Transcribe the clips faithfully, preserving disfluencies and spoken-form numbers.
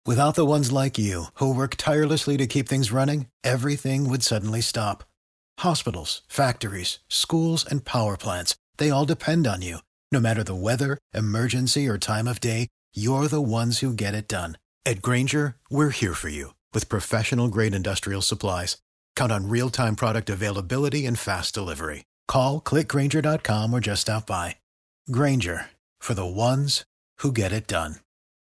Without the ones like you, who work tirelessly to keep things running, everything would suddenly stop. Hospitals, factories, schools, and power plants, they all depend on you. No matter the weather, emergency, or time of day, you're the ones who get it done. At Grainger, we're here for you with professional-grade industrial supplies. Count on real-time product availability and fast delivery. Call, click Grainger dot com, or just stop by. Grainger, for the ones who get it done.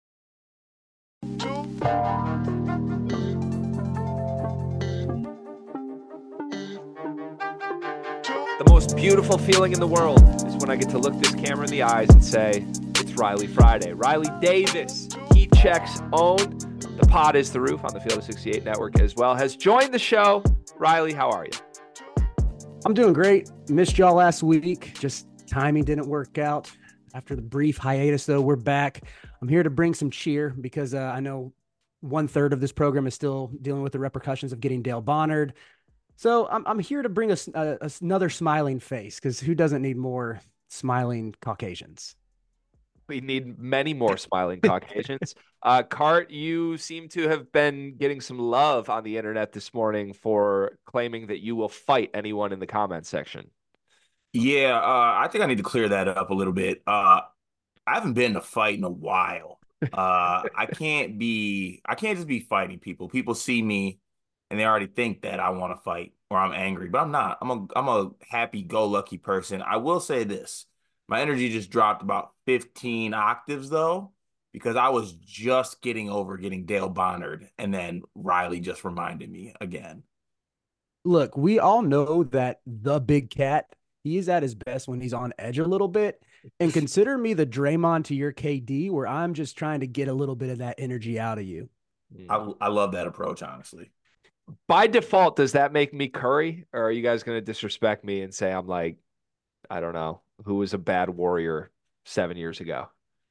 The most beautiful feeling in the world is when I get to look this camera in the eyes and say, it's Riley Friday. Riley Davis, Heat Check's own, the pod is the roof on the Field of sixty-eight network as well, has joined the show. Riley, how are you? I'm doing great. Missed y'all last week. Just timing didn't work out. After the brief hiatus, though, we're back. I'm here to bring some cheer because uh, I know one third of this program is still dealing with the repercussions of getting Dale Bonnard. So I'm I'm here to bring us a, a, another smiling face, because who doesn't need more smiling Caucasians? We need many more smiling Caucasians. uh, Cart, you seem to have been getting some love on the internet this morning for claiming that you will fight anyone in the comment section. Yeah, uh, I think I need to clear that up a little bit. Uh, I haven't been in a fight in a while. Uh, I can't be, I can't just be fighting people. People see me and they already think that I want to fight or I'm angry, but I'm not. I'm a, I'm a happy-go-lucky person. I will say this. My energy just dropped about fifteen octaves, though, because I was just getting over getting Dale Bonnard, and then Riley just reminded me again. Look, we all know that the big cat, he is at his best when he's on edge a little bit. And consider me the Draymond to your K D, where I'm just trying to get a little bit of that energy out of you. I, I love that approach, honestly. By default, does that make me Curry? Or are you guys going to disrespect me and say I'm like, I don't know, who was a bad warrior seven years ago?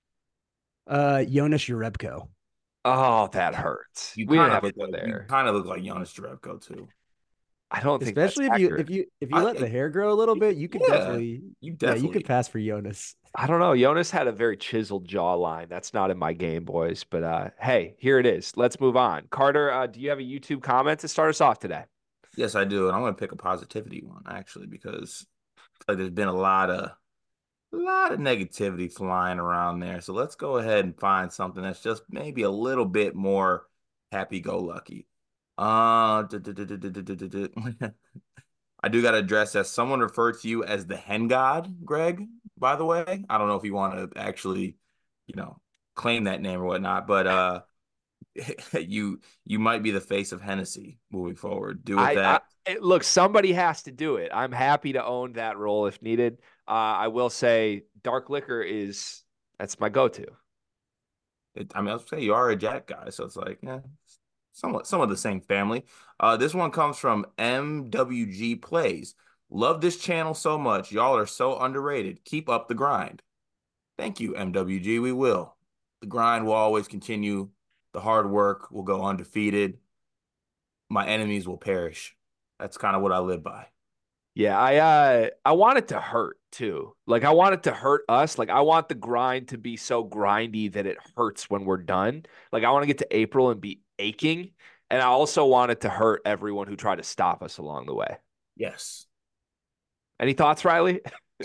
Uh, Jonas Jerebko. Oh, that hurts. You we didn't kind have of to look go like, there. you kind of look like Jonas Jerebko too. I don't think Especially that's if you accurate. if you if you I- let the hair grow a little bit, you could Yeah, definitely You yeah, definitely. you could pass for Jonas. I don't know. Jonas had a very chiseled jawline. That's not in my game, boys. But uh, hey, here it is. Let's move on. Carter, uh, do you have a YouTube comment to start us off today? Yes, I do, and I'm going to pick a positivity one actually because like there's been a lot of a lot of negativity flying around there. So let's go ahead and find something that's just maybe a little bit more happy-go-lucky. Uh, duh, duh, duh, duh, duh, duh, duh, duh, duh. I do got to address that someone referred to you as the hen god, Greg, by the way. I don't know if you want to actually, you know, claim that name or whatnot, but uh you you might be the face of Hennessy moving forward. Do with I, I that. it- look, somebody has to do it. I'm happy to own that role if needed. Uh, I will say dark liquor is that's my go-to. It, I mean, I was say you are a Jack guy, so it's like, yeah, somewhat some of the same family. Uh, this one comes from M W G Plays. Love this channel so much. Y'all are so underrated. Keep up the grind. Thank you, M W G. We will. The grind will always continue. The hard work will go undefeated. My enemies will perish. That's kind of what I live by. Yeah, I uh I want it to hurt too. Like I want it to hurt us. Like I want the grind to be so grindy that it hurts when we're done. Like I want to get to April and be aching. And I also want it to hurt everyone who tried to stop us along the way. Yes. Any thoughts, Riley?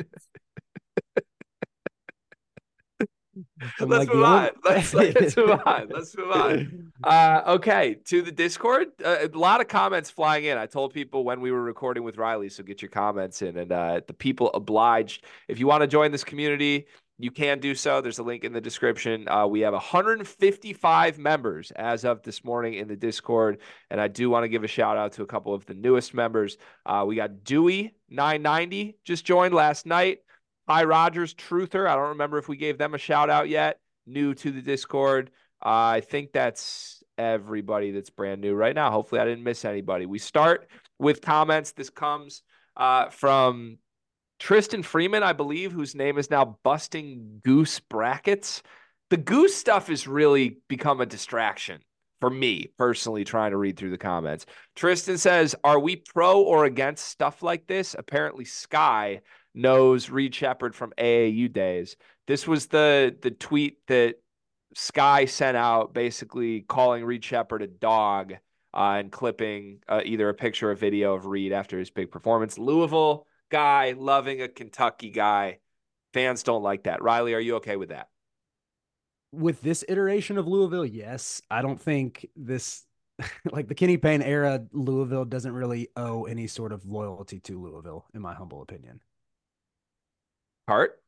I'm Let's like move the on. only- Let's, let's move on. Let's move on. Uh, okay, to the Discord. Uh, a lot of comments flying in. I told people when we were recording with Riley, so get your comments in. And uh, the people obliged. If you want to join this community, you can do so. There's a link in the description. Uh, we have one hundred fifty-five members as of this morning in the Discord. And I do want to give a shout out to a couple of the newest members. Uh, we got Dewey nine ninety just joined last night. Hi, Rogers Truther. I don't remember if we gave them a shout out yet. New to the Discord. Uh, I think that's everybody that's brand new right now. Hopefully, I didn't miss anybody. We start with comments. This comes uh, from Tristan Freeman, I believe, whose name is now Busting Goose Brackets. The goose stuff has really become a distraction for me personally, trying to read through the comments. Tristan says, are we pro or against stuff like this? Apparently, Sky knows Reed Shepherd from A A U days. This was the the tweet that Sky sent out basically calling Reed Sheppard a dog uh, and clipping uh, either a picture or video of Reed after his big performance. Louisville guy loving a Kentucky guy. Fans don't like that. Riley, are you okay with that? With this iteration of Louisville, yes. I don't think this, like the Kenny Payne era, Louisville doesn't really owe any sort of loyalty to Louisville, in my humble opinion. Hart?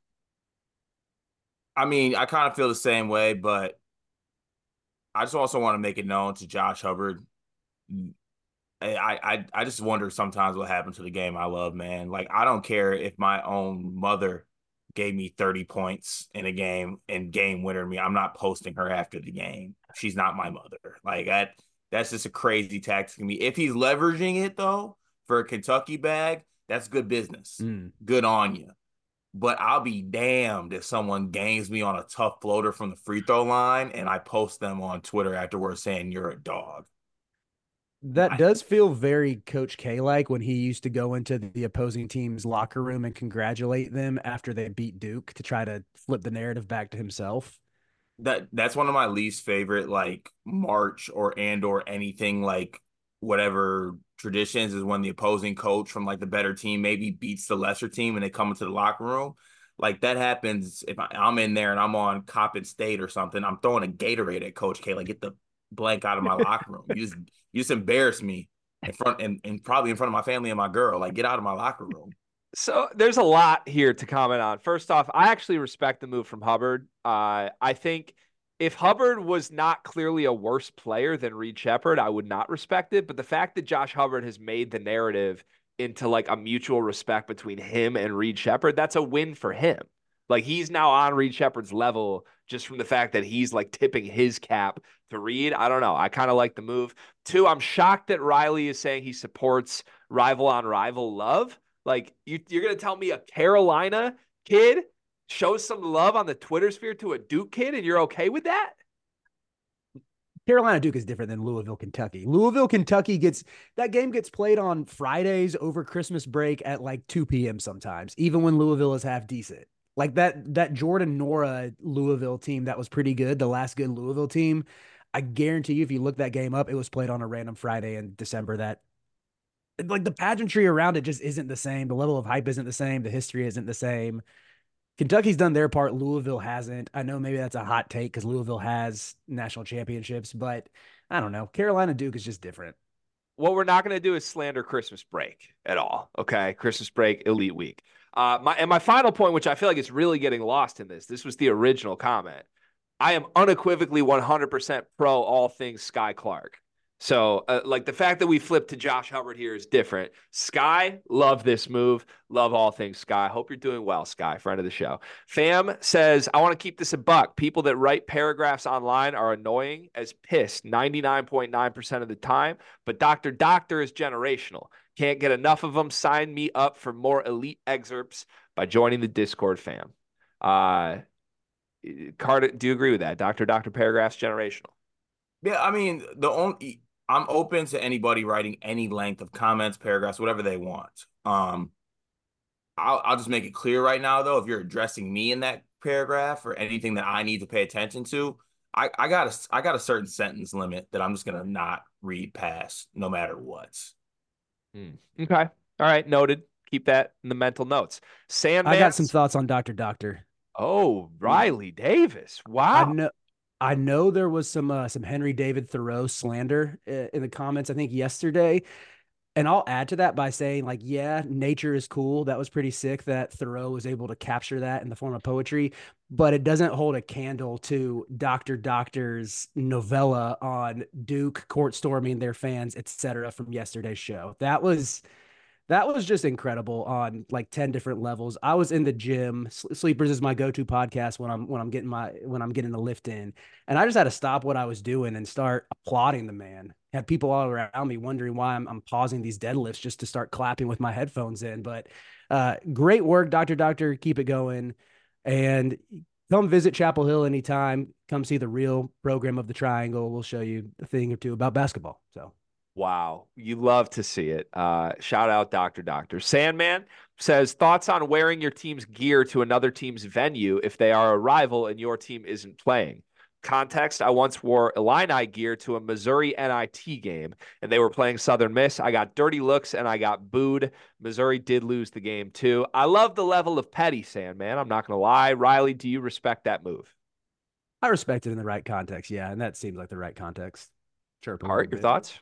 I mean, I kind of feel the same way, but I just also want to make it known to Josh Hubbard. I, I I just wonder sometimes what happened to the game I love, man. Like, I don't care if my own mother gave me thirty points in a game and game winner me. I'm not posting her after the game. She's not my mother. Like, that that's just a crazy tactic to me. If he's leveraging it, though, for a Kentucky bag, that's good business. Mm. Good on you. But I'll be damned if someone games me on a tough floater from the free throw line and I post them on Twitter afterwards saying you're a dog. That I, does feel very Coach K like when he used to go into the opposing team's locker room and congratulate them after they beat Duke to try to flip the narrative back to himself. that that's one of my least favorite, like, March or and or anything like whatever traditions is when the opposing coach from like the better team maybe beats the lesser team and they come into the locker room. Like, that happens if I, I'm in there and I'm on Coppin State or something. I'm throwing a Gatorade at Coach K. Like, get the blank out of my locker room. You just you just embarrass me in front and, and probably in front of my family and my girl. Like, get out of my locker room. So there's a lot here to comment on. First off, I actually respect the move from Hubbard. Uh, I think if Hubbard was not clearly a worse player than Reed Sheppard, I would not respect it. But the fact that Josh Hubbard has made the narrative into like a mutual respect between him and Reed Sheppard, that's a win for him. Like, he's now on Reed Sheppard's level just from the fact that he's like tipping his cap to Reed. I don't know. I kind of like the move. Two, I'm shocked that Riley is saying he supports rival on rival love. Like, you, you're going to tell me a Carolina kid shows some love on the Twitter sphere to a Duke kid and you're okay with that? Carolina Duke is different than Louisville, Kentucky. Louisville, Kentucky gets that game gets played on Fridays over Christmas break at like two p.m. sometimes, even when Louisville is half decent. Like that that Jordan Nora Louisville team that was pretty good, the last good Louisville team. I guarantee you, if you look that game up, it was played on a random Friday in December. That like the pageantry around it just isn't the same. The level of hype isn't the same. The history isn't the same. Kentucky's done their part. Louisville hasn't. I know maybe that's a hot take because Louisville has national championships, but I don't know. Carolina Duke is just different. What we're not going to do is slander Christmas break at all. Okay. Christmas break, elite week. Uh, my, and my final point, which I feel like is really getting lost in this, this was the original comment. I am unequivocally one hundred percent pro all things Sky Clark. So, uh, like, the fact that we flipped to Josh Hubbard here is different. Sky, love this move. Love all things Sky. Hope you're doing well, Sky, friend of the show. Fam says, I want to keep this a buck. People that write paragraphs online are annoying as piss ninety-nine point nine percent of the time, but Doctor Doctor is generational. Can't get enough of them. Sign me up for more elite excerpts by joining the Discord, fam. Uh, Carter, do you agree with that? Doctor Doctor paragraphs, generational. Yeah, I mean, the only I'm open to anybody writing any length of comments, paragraphs, whatever they want. Um, I'll I'll just make it clear right now, though, if you're addressing me in that paragraph or anything that I need to pay attention to, I, I got a I got a certain sentence limit that I'm just gonna not read past, no matter what. Hmm. Okay, all right, noted. Keep that in the mental notes. Sandman, I got some thoughts on Doctor Doctor. Oh, Riley Davis! Wow. I know. I know there was some uh, some Henry David Thoreau slander uh, in the comments, I think yesterday. And I'll add to that by saying, like, yeah, nature is cool. That was pretty sick that Thoreau was able to capture that in the form of poetry, but it doesn't hold a candle to Doctor Doctor's novella on Duke court storming their fans, et cetera, from yesterday's show. That was That was just incredible on like ten different levels. I was in the gym. Sleepers is my go-to podcast when I'm when I'm getting my when I'm getting the lift in. And I just had to stop what I was doing and start applauding the man. Had people all around me wondering why I'm, I'm pausing these deadlifts just to start clapping with my headphones in. But uh, great work, Doctor Doctor. Keep it going. And come visit Chapel Hill anytime. Come see the real program of the Triangle. We'll show you a thing or two about basketball. So. Wow. You love to see it. Uh, shout out Doctor Doctor. Sandman says, thoughts on wearing your team's gear to another team's venue if they are a rival and your team isn't playing. Context, I once wore Illini gear to a Missouri N I T game, and they were playing Southern Miss. I got dirty looks, and I got booed. Missouri did lose the game, too. I love the level of petty, Sandman. I'm not going to lie. Riley, do you respect that move? I respect it in the right context, yeah, and that seems like the right context. Sure. Hart, your thoughts?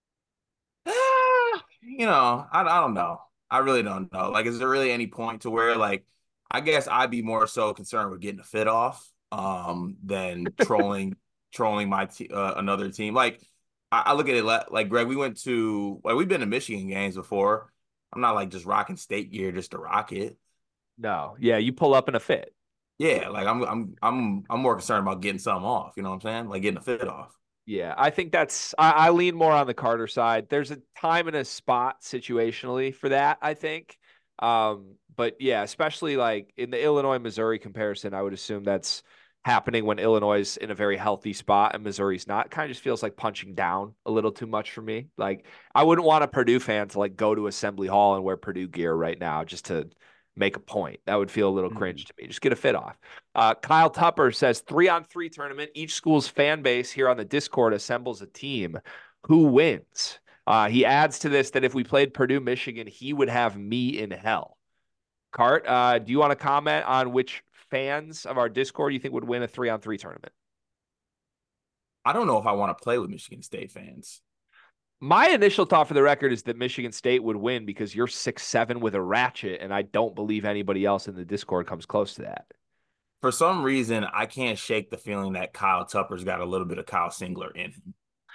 Ah, you know, I, I don't know. I really don't know. Like, is there really any point to where, like, I guess I'd be more so concerned with getting a fit off um than trolling trolling my te- uh, another team. Like, I, I look at it like, like Greg, we went to like we've been to Michigan games before. I'm not like just rocking state gear just to rock it. No. Yeah, you pull up in a fit. Yeah, like I'm I'm I'm I'm more concerned about getting something off. You know what I'm saying? Like getting a fit off. Yeah, I think that's I, I lean more on the Carter side. There's a time and a spot situationally for that, I think. Um, but yeah, especially like in the Illinois Missouri comparison, I would assume that's happening when Illinois is in a very healthy spot and Missouri's not. It kind of just feels like punching down a little too much for me. Like I wouldn't want a Purdue fan to like go to Assembly Hall and wear Purdue gear right now just to make a point. That would feel a little cringe to me. Just get a fit off. Uh, Kyle Tupper says three on three tournament. Each school's fan base here on the Discord assembles a team. Who wins? Uh, he adds to this that if we played Purdue, Michigan, he would have me in hell. Cart, uh, do you want to comment on which fans of our Discord you think would win a three on three tournament? I don't know if I want to play with Michigan State fans. My initial thought for the record is that Michigan State would win because you're six seven with a ratchet, and I don't believe anybody else in the Discord comes close to that. For some reason, I can't shake the feeling that Kyle Tupper's got a little bit of Kyle Singler in him.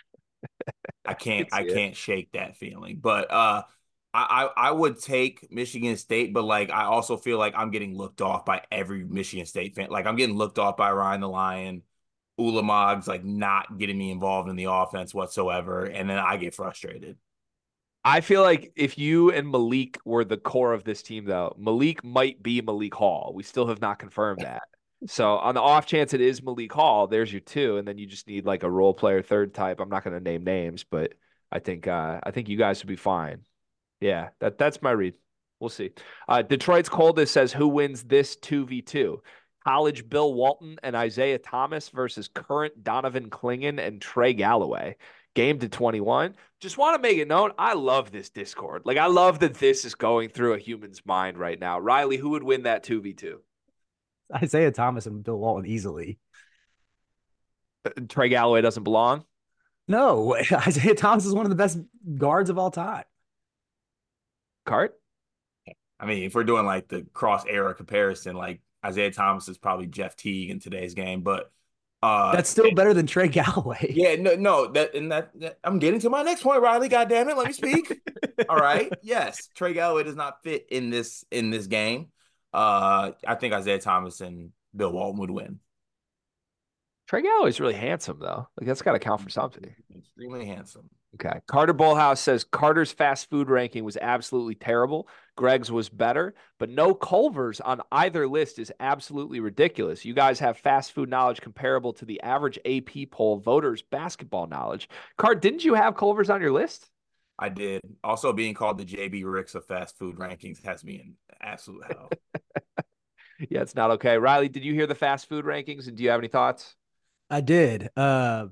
I can't I can't shake that feeling. But uh I, I I would take Michigan State, but like I also feel like I'm getting looked off by every Michigan State fan. Like I'm getting looked off by Ryan the Lion. Ulamog's like not getting me involved in the offense whatsoever, and then I get frustrated. I feel like if you and Malik were the core of this team, though, Malik might be Malik Hall. We still have not confirmed that. So on the off chance it is Malik Hall, there's your two, and then you just need like a role player third type. I'm not going to name names, but I think uh, I think you guys would be fine. Yeah, that that's my read. We'll see. Uh, Detroit's Coldest says, who wins this two v two? College Bill Walton and Isaiah Thomas versus current Donovan Clingan and Trey Galloway. Game to twenty-one. Just want to make it known, I love this Discord. Like, I love that this is going through a human's mind right now. Riley, who would win that two v two? Isaiah Thomas and Bill Walton easily. Uh, Trey Galloway doesn't belong? No, Isaiah Thomas is one of the best guards of all time. Cart? I mean, if we're doing like the cross era comparison, like Isaiah Thomas is probably Jeff Teague in today's game, but uh, that's still better than Trey Galloway. Yeah, no, no, that and that, that I'm getting to my next point, Riley. God damn it, let me speak. All right, yes, Trey Galloway does not fit in this in this game. Uh, I think Isaiah Thomas and Bill Walton would win. Trey Galloway's really handsome, though. Like, that's got to count for something. Extremely handsome. Okay. Carter Bullhouse says Carter's fast food ranking was absolutely terrible. Greg's was better, but no Culver's on either list is absolutely ridiculous. You guys have fast food knowledge comparable to the average A P poll voters' basketball knowledge. Cart, didn't you have Culver's on your list? I did. Also, being called the J B Ricks of fast food rankings has me in absolute hell. Yeah, it's not okay. Riley, did you hear the fast food rankings, and do you have any thoughts? I did. Uh,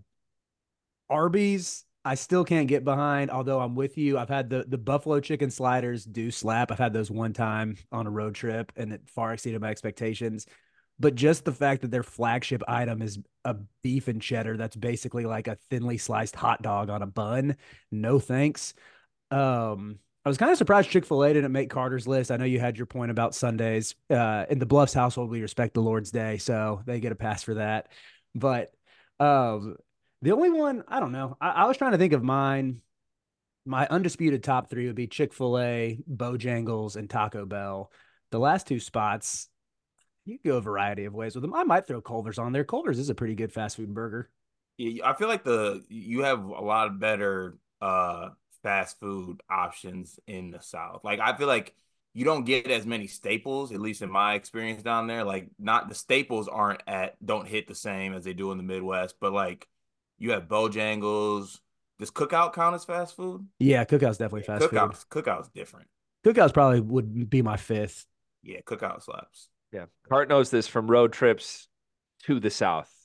Arby's, I still can't get behind, although I'm with you. I've had the, the buffalo chicken sliders do slap. I've had those one time on a road trip, and it far exceeded my expectations. But just the fact that their flagship item is a beef and cheddar, that's basically like a thinly sliced hot dog on a bun. No thanks. Um, I was kind of surprised Chick-fil-A didn't make Carter's list. I know you had your point about Sundays. Uh, in the Bluffs household, we respect the Lord's Day, so they get a pass for that. But um, the only one, I don't know. I, I was trying to think of mine. My undisputed top three would be Chick-fil-A, Bojangles, and Taco Bell. The last two spots, you can go a variety of ways with them. I might throw Culver's on there. Culver's is a pretty good fast food burger. Yeah, I feel like the you have a lot better uh, fast food options in the South. Like, I feel like you don't get as many staples, at least in my experience down there. Like, not the staples aren't at don't hit the same as they do in the Midwest, but like you have Bojangles. Does Cookout count as fast food? Yeah, Cookout's definitely fast Cookout's, food. Cookout's different. Cookout's probably would be my fifth. Yeah, Cookout slaps. Yeah. Cart knows this from road trips to the South.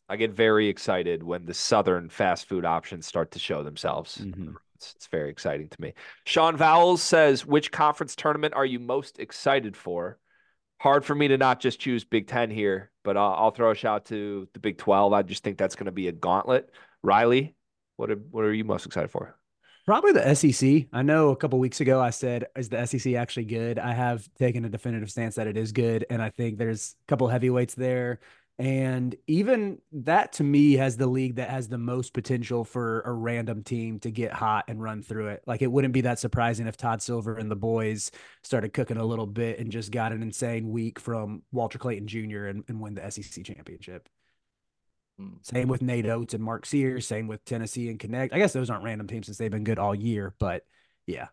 I get very excited when the Southern fast food options start to show themselves. Mhm. It's, it's very exciting to me. Sean Vowles says, which conference tournament are you most excited for? Hard for me to not just choose Big Ten here, but I'll, I'll throw a shout to the Big twelve. I just think that's going to be a gauntlet. Riley, what are, what are you most excited for? Probably the S E C. I know a couple weeks ago I said, is the S E C actually good? I have taken a definitive stance that it is good. And I think there's a couple heavyweights there. And even that to me has the league that has the most potential for a random team to get hot and run through it. Like it wouldn't be that surprising if Todd Silver and the boys started cooking a little bit and just got an insane week from Walter Clayton Junior and, and win the S E C championship. Same with Nate Oates and Mark Sears. Same with Tennessee and Connect. I guess those aren't random teams since they've been good all year, but yeah,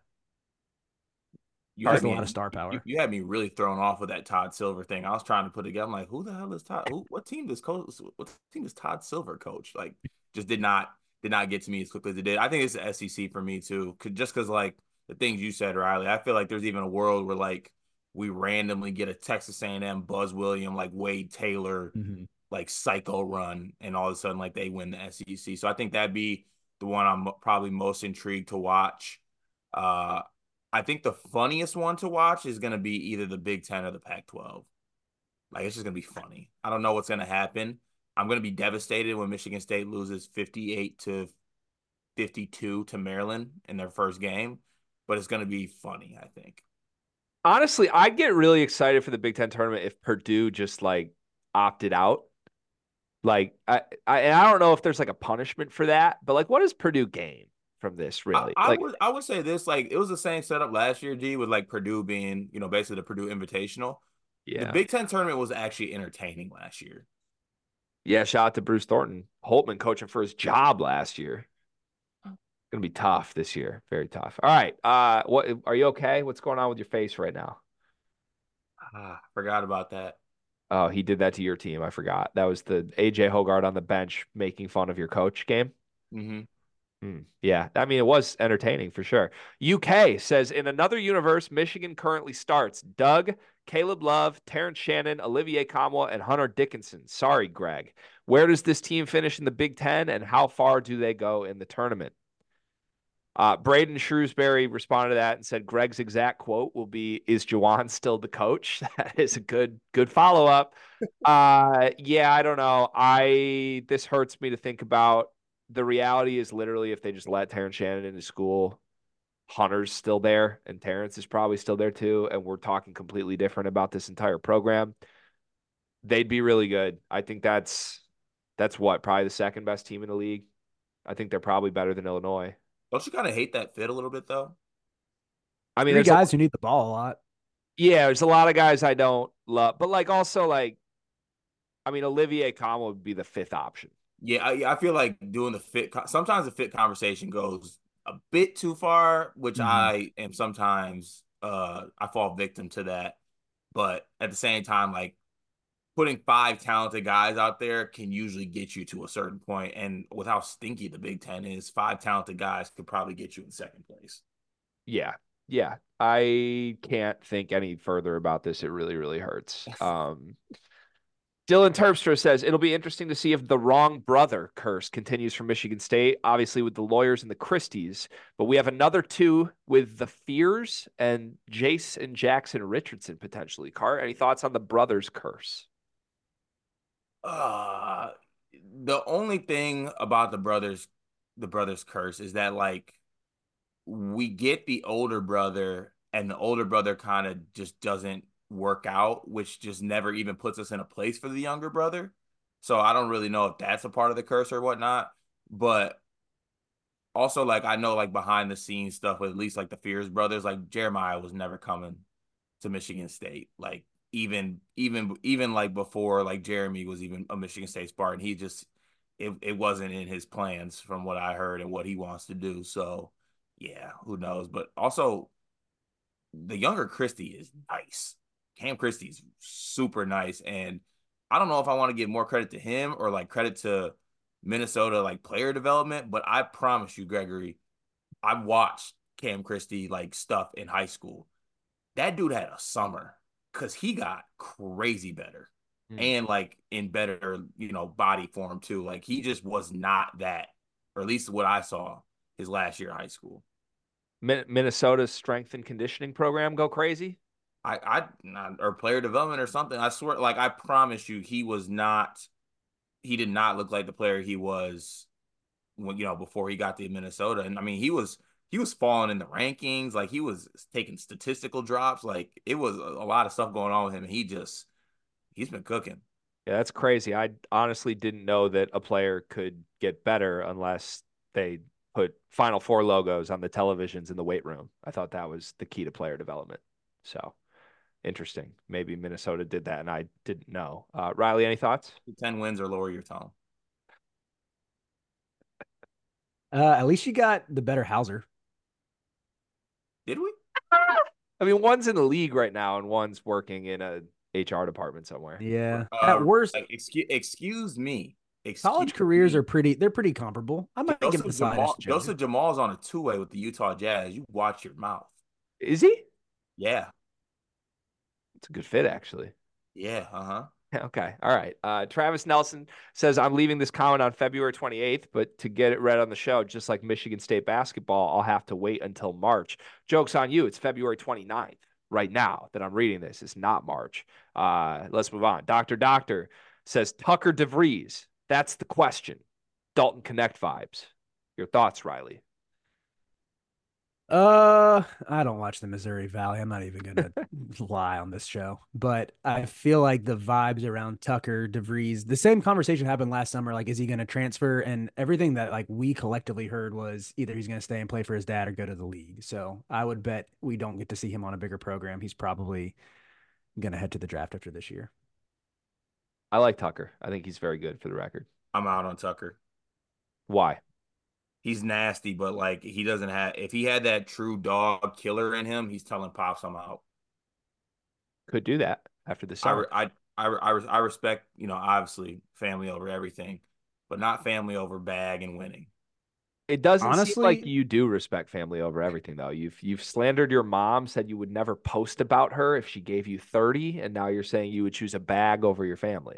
You had just a me, lot of star power. You, you had me really thrown off with that Todd Silver thing. I was trying to put together. I'm like, who the hell is Todd? Who, what team does coach? What team does Todd Silver coach? Like, just did not did not get to me as quickly as it did. I think it's the S E C for me too, Cause, just because like the things you said, Riley. I feel like there's even a world where like we randomly get a Texas A and M Buzz Williams, like Wade Taylor, Mm-hmm. like psycho run, and all of a sudden like they win the S E C. So I think that'd be the one I'm probably most intrigued to watch. Uh, I think the funniest one to watch is going to be either the Big Ten or the Pac twelve. Like, it's just going to be funny. I don't know what's going to happen. I'm going to be devastated when Michigan State loses fifty-eight to fifty-two to Maryland in their first game, but it's going to be funny, I think. Honestly, I'd get really excited for the Big Ten tournament if Purdue just like opted out. Like, I, I, I don't know if there's like a punishment for that, but like, what does Purdue gain from this, really? I, I like, would I would say this, like, it was the same setup last year, G, with like Purdue being, you know, basically the Purdue Invitational. The yeah, Big Ten tournament was actually entertaining last year. yeah. Shout out to Bruce Thornton, Holtman coaching for his job last year. Gonna be tough this year, very tough. All right, uh, what are you okay? What's going on with your face right now? Ah, forgot about that. Oh, he did that to your team. I forgot. That was the A J Hogarth on the bench making fun of your coach game. Mm-hmm. Hmm. Yeah, I mean, it was entertaining for sure. U K says, in another universe, Michigan currently starts Doug, Caleb Love, Terrence Shannon, Olivier Kamwa, and Hunter Dickinson. Sorry, Greg. Where does this team finish in the Big Ten, and how far do they go in the tournament? Uh, Braden Shrewsbury responded to that and said, Greg's exact quote will be, is Juwan still the coach? That is a good, good follow-up. Uh, yeah, I don't know. I, this hurts me to think about. The reality is literally if they just let Terrence Shannon into school, Hunter's still there and Terrence is probably still there too. And we're talking completely different about this entire program. They'd be really good. I think that's, that's what, probably the second best team in the league. I think they're probably better than Illinois. Don't you kind of hate that fit a little bit, though? I mean, Three there's guys a, who need the ball a lot. yeah, there's a lot of guys I don't love, but like also like, I mean, Olivier Kamwa would be the fifth option. Yeah, I, I feel like doing the fit. Sometimes the fit conversation goes a bit too far, which Mhm. I am sometimes. Uh, I fall victim to that, but at the same time, like putting five talented guys out there can usually get you to a certain point. And with how stinky the Big Ten is, five talented guys could probably get you in second place. Yeah. Yeah. I can't think any further about this. It really, really hurts. Um, Dylan Terpstra says it'll be interesting to see if the wrong brother curse continues for Michigan State, obviously with the lawyers and the Christies. But we have another two with the Fears and Jace and Jackson Richardson potentially. Cart, any thoughts on the brothers curse? Uh, the only thing about the brothers, the brothers curse is that like we get the older brother and the older brother kind of just doesn't work out, which just never even puts us in a place for the younger brother. So I don't really know if that's a part of the curse or whatnot. But also, like, I know like behind the scenes stuff with at least like the Fears brothers, like Jeremiah was never coming to Michigan State. Like even even even like before like Jeremy was even a Michigan State Spartan, he just it, it wasn't in his plans from what I heard and what he wants to do. So yeah, who knows? But also the younger Christie is nice. Cam Christie's super nice. And I don't know if I want to give more credit to him or like credit to Minnesota like player development, but I promise you, Gregory, I watched Cam Christie like stuff in high school. That dude had a summer because he got crazy better. Hmm. and like in better, you know, body form too. Like he just was not that, or at least what I saw his last year of high school. Minnesota's strength and conditioning program go crazy. I, I, not, or player development or something. I swear, like I promise you, he was not. He did not look like the player he was when you know before he got to Minnesota. And I mean, he was he was falling in the rankings. Like he was taking statistical drops. Like it was a, a lot of stuff going on with him. And he just he's been cooking. Yeah, that's crazy. I honestly didn't know that a player could get better unless they put Final Four logos on the televisions in the weight room. I thought that was the key to player development. So interesting. Maybe Minnesota did that and I didn't know. Uh, Riley, any thoughts? ten wins or lower your tone. Uh, at least you got the better Hauser. Did we? I mean, one's in the league right now and one's working in a H R department somewhere. Yeah. Uh, At worst, like, excuse, excuse me. Excuse college careers me. are pretty. They're pretty comparable. I might give Joseph the side Jamal, edge to Joey. Joseph Jamal's on a two way with the Utah Jazz. You watch your mouth. Is he? Yeah. It's a good fit, actually. Yeah. Uh huh. Okay. All right. Uh, Travis Nelson says, I'm leaving this comment on February twenty-eighth, but to get it read on the show, just like Michigan State basketball, I'll have to wait until March. Joke's on you. It's February twenty-ninth right now that I'm reading this. It's not March. Uh, let's move on. Doctor Doctor says, Tucker DeVries. That's the question. Dalton Connect vibes. Your thoughts, Riley? Uh, I don't watch the Missouri Valley. I'm not even gonna lie on this show, but I feel like the vibes around Tucker DeVries, the same conversation happened last summer. Like, is he going to transfer? And everything that like we collectively heard was either he's going to stay and play for his dad or go to the league. So I would bet we don't get to see him on a bigger program. He's probably going to head to the draft after this year. I like Tucker. I think he's very good for the record. I'm out on Tucker. Why? He's nasty, but like he doesn't have. If he had that true dog killer in him, he's telling pops I'm out. Could do that after the I, summer. I I I I respect, you know, obviously family over everything, but not family over bag and winning. It doesn't seem Honestly, like you do respect family over everything, though. You've you've slandered your mom, said you would never post about her if she gave you thirty, and now you're saying you would choose a bag over your family.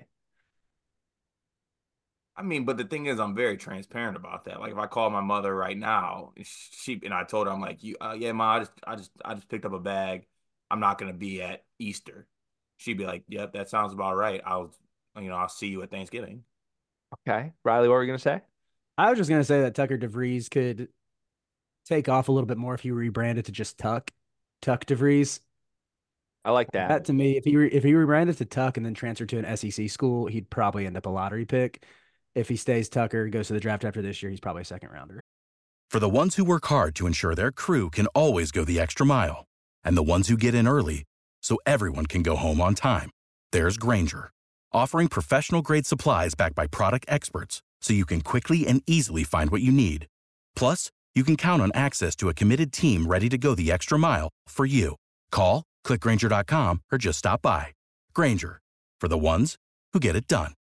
I mean, but the thing is, I'm very transparent about that. Like, if I call my mother right now, she and I told her, I'm like, "You, uh, yeah, ma, I just, I just, I just picked up a bag. I'm not gonna be at Easter." She'd be like, "Yep, that sounds about right. I'll, you know, I'll see you at Thanksgiving." Okay, Riley, what were you gonna say? I was just going to say that Tucker DeVries could take off a little bit more if he rebranded to just Tuck, Tuck DeVries. I like that. That to me, if he re- if he rebranded to Tuck and then transferred to an S E C school, he'd probably end up a lottery pick. If he stays Tucker, goes to the draft after this year, he's probably a second rounder. For the ones who work hard to ensure their crew can always go the extra mile, and the ones who get in early so everyone can go home on time, there's Grainger, offering professional-grade supplies backed by product experts so you can quickly and easily find what you need. Plus, you can count on access to a committed team ready to go the extra mile for you. Call, click Grainger dot com, or just stop by. Grainger, for the ones who get it done.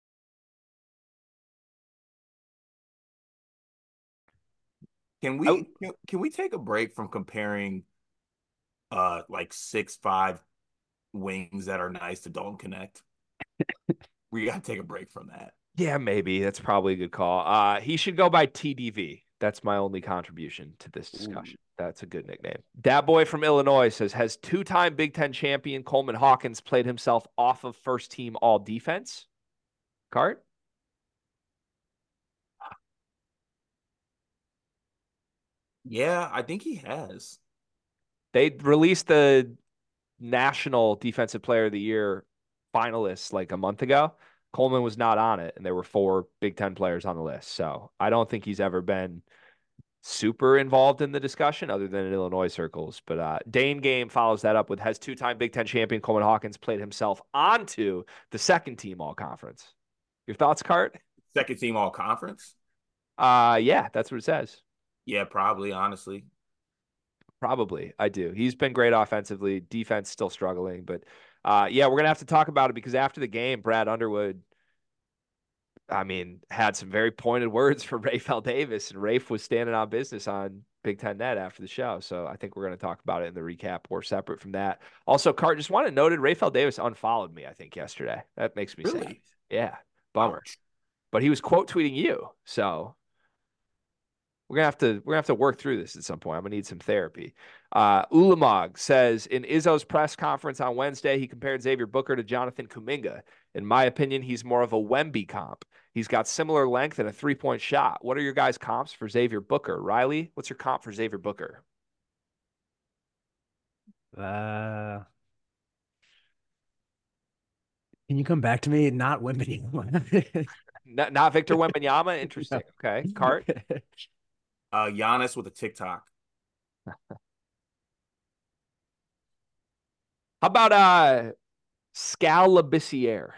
Can we I, can, can we take a break from comparing uh like six five wings that are nice to Dalton Connect? We gotta take a break from that. yeah, maybe that's probably a good call. Uh, he should go by T D V. That's my only contribution to this discussion. Ooh. That's a good nickname. Dat Boy from Illinois says, has two-time Big Ten champion Coleman Hawkins played himself off of first team all defense? Cart? Yeah, I think he has. They released the National Defensive Player of the Year finalists like a month ago. Coleman was not on it, and there were four Big Ten players on the list. So I don't think he's ever been super involved in the discussion other than in Illinois circles. But uh, Dane Game follows that up with, has two-time Big Ten champion Coleman Hawkins played himself onto the second team all-conference? Your thoughts, Cart? Second team all-conference? Uh, yeah, that's what it says. Yeah, probably, honestly. Probably. I do. He's been great offensively. Defense still struggling. But, uh, yeah, we're going to have to talk about it because after the game, Brad Underwood I mean, had some very pointed words for Rafael Davis, and Rafe was standing on business on Big Ten Net after the show. So I think we're going to talk about it in the recap or separate from that. Also, Cart, just wanted noted Rafael Davis unfollowed me, I think, yesterday. That makes me Really? sad. Yeah, bummer. Ouch. But he was quote tweeting you, so we're gonna have to we're gonna have to work through this at some point. I'm gonna need some therapy. Uh, Ulamog says in Izzo's press conference on Wednesday, he compared Xavier Booker to Jonathan Kuminga. In my opinion, he's more of a Wemby comp. He's got similar length and a three-point shot. What are your guys' comps for Xavier Booker? Riley, what's your comp for Xavier Booker? Uh, can you come back to me? Not Wemby. Not, not Victor Wembanyama. Interesting. Okay, Cart. Uh, Giannis with a TikTok. How about uh, Scal Labissiere?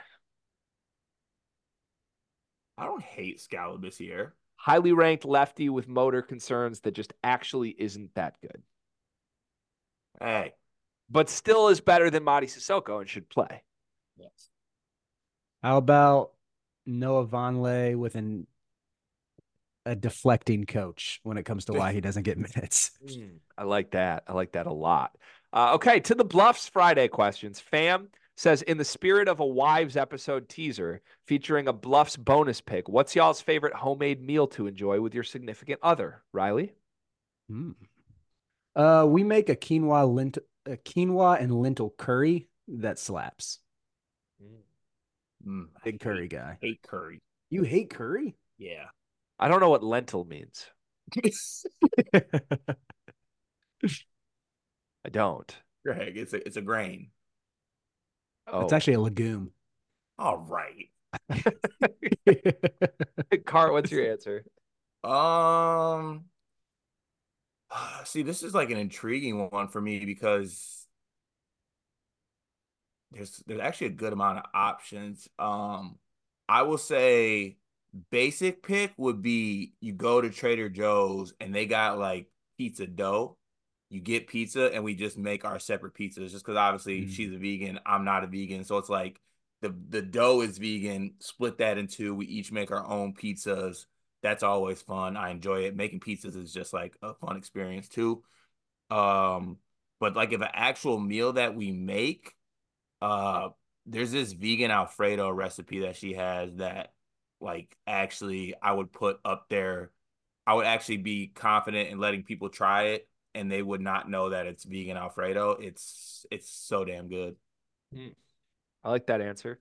I don't hate Scala this year. Highly ranked lefty with motor concerns that just actually isn't that good, Hey. but still is better than Mady Sissoko and should play. Yes. How about Noah Vonleh with an a deflecting coach when it comes to why he doesn't get minutes? Mm, I like that. I like that a lot. Uh, okay, to the Bluffs Friday questions. Fam says, in the spirit of a Wives episode teaser featuring a Bluffs bonus pick, what's y'all's favorite homemade meal to enjoy with your significant other? Riley? Mm. Uh, we make a quinoa lint a quinoa and lentil curry that slaps. Mm, Big curry guy. Hate curry. You hate curry? Yeah. I don't know what lentil means. I don't. Greg, it's a it's a grain. Oh, It's actually a legume. All right. Cart, what's your answer? Um, see, this is like an intriguing one for me because there's there's actually a good amount of options. Um, I will say basic pick would be you go to Trader Joe's and they got like pizza dough. You get pizza and we just make our separate pizzas just because obviously Mm. she's a vegan, I'm not a vegan. So it's like the the dough is vegan, split that in two. We each make our own pizzas. That's always fun. I enjoy it. Making pizzas is just like a fun experience too. Um, but like if an actual meal that we make, uh, there's this vegan Alfredo recipe that she has that like actually I would put up there. I would actually be confident in letting people try it and they would not know that it's vegan Alfredo. It's it's so damn good. Mm. I like that answer.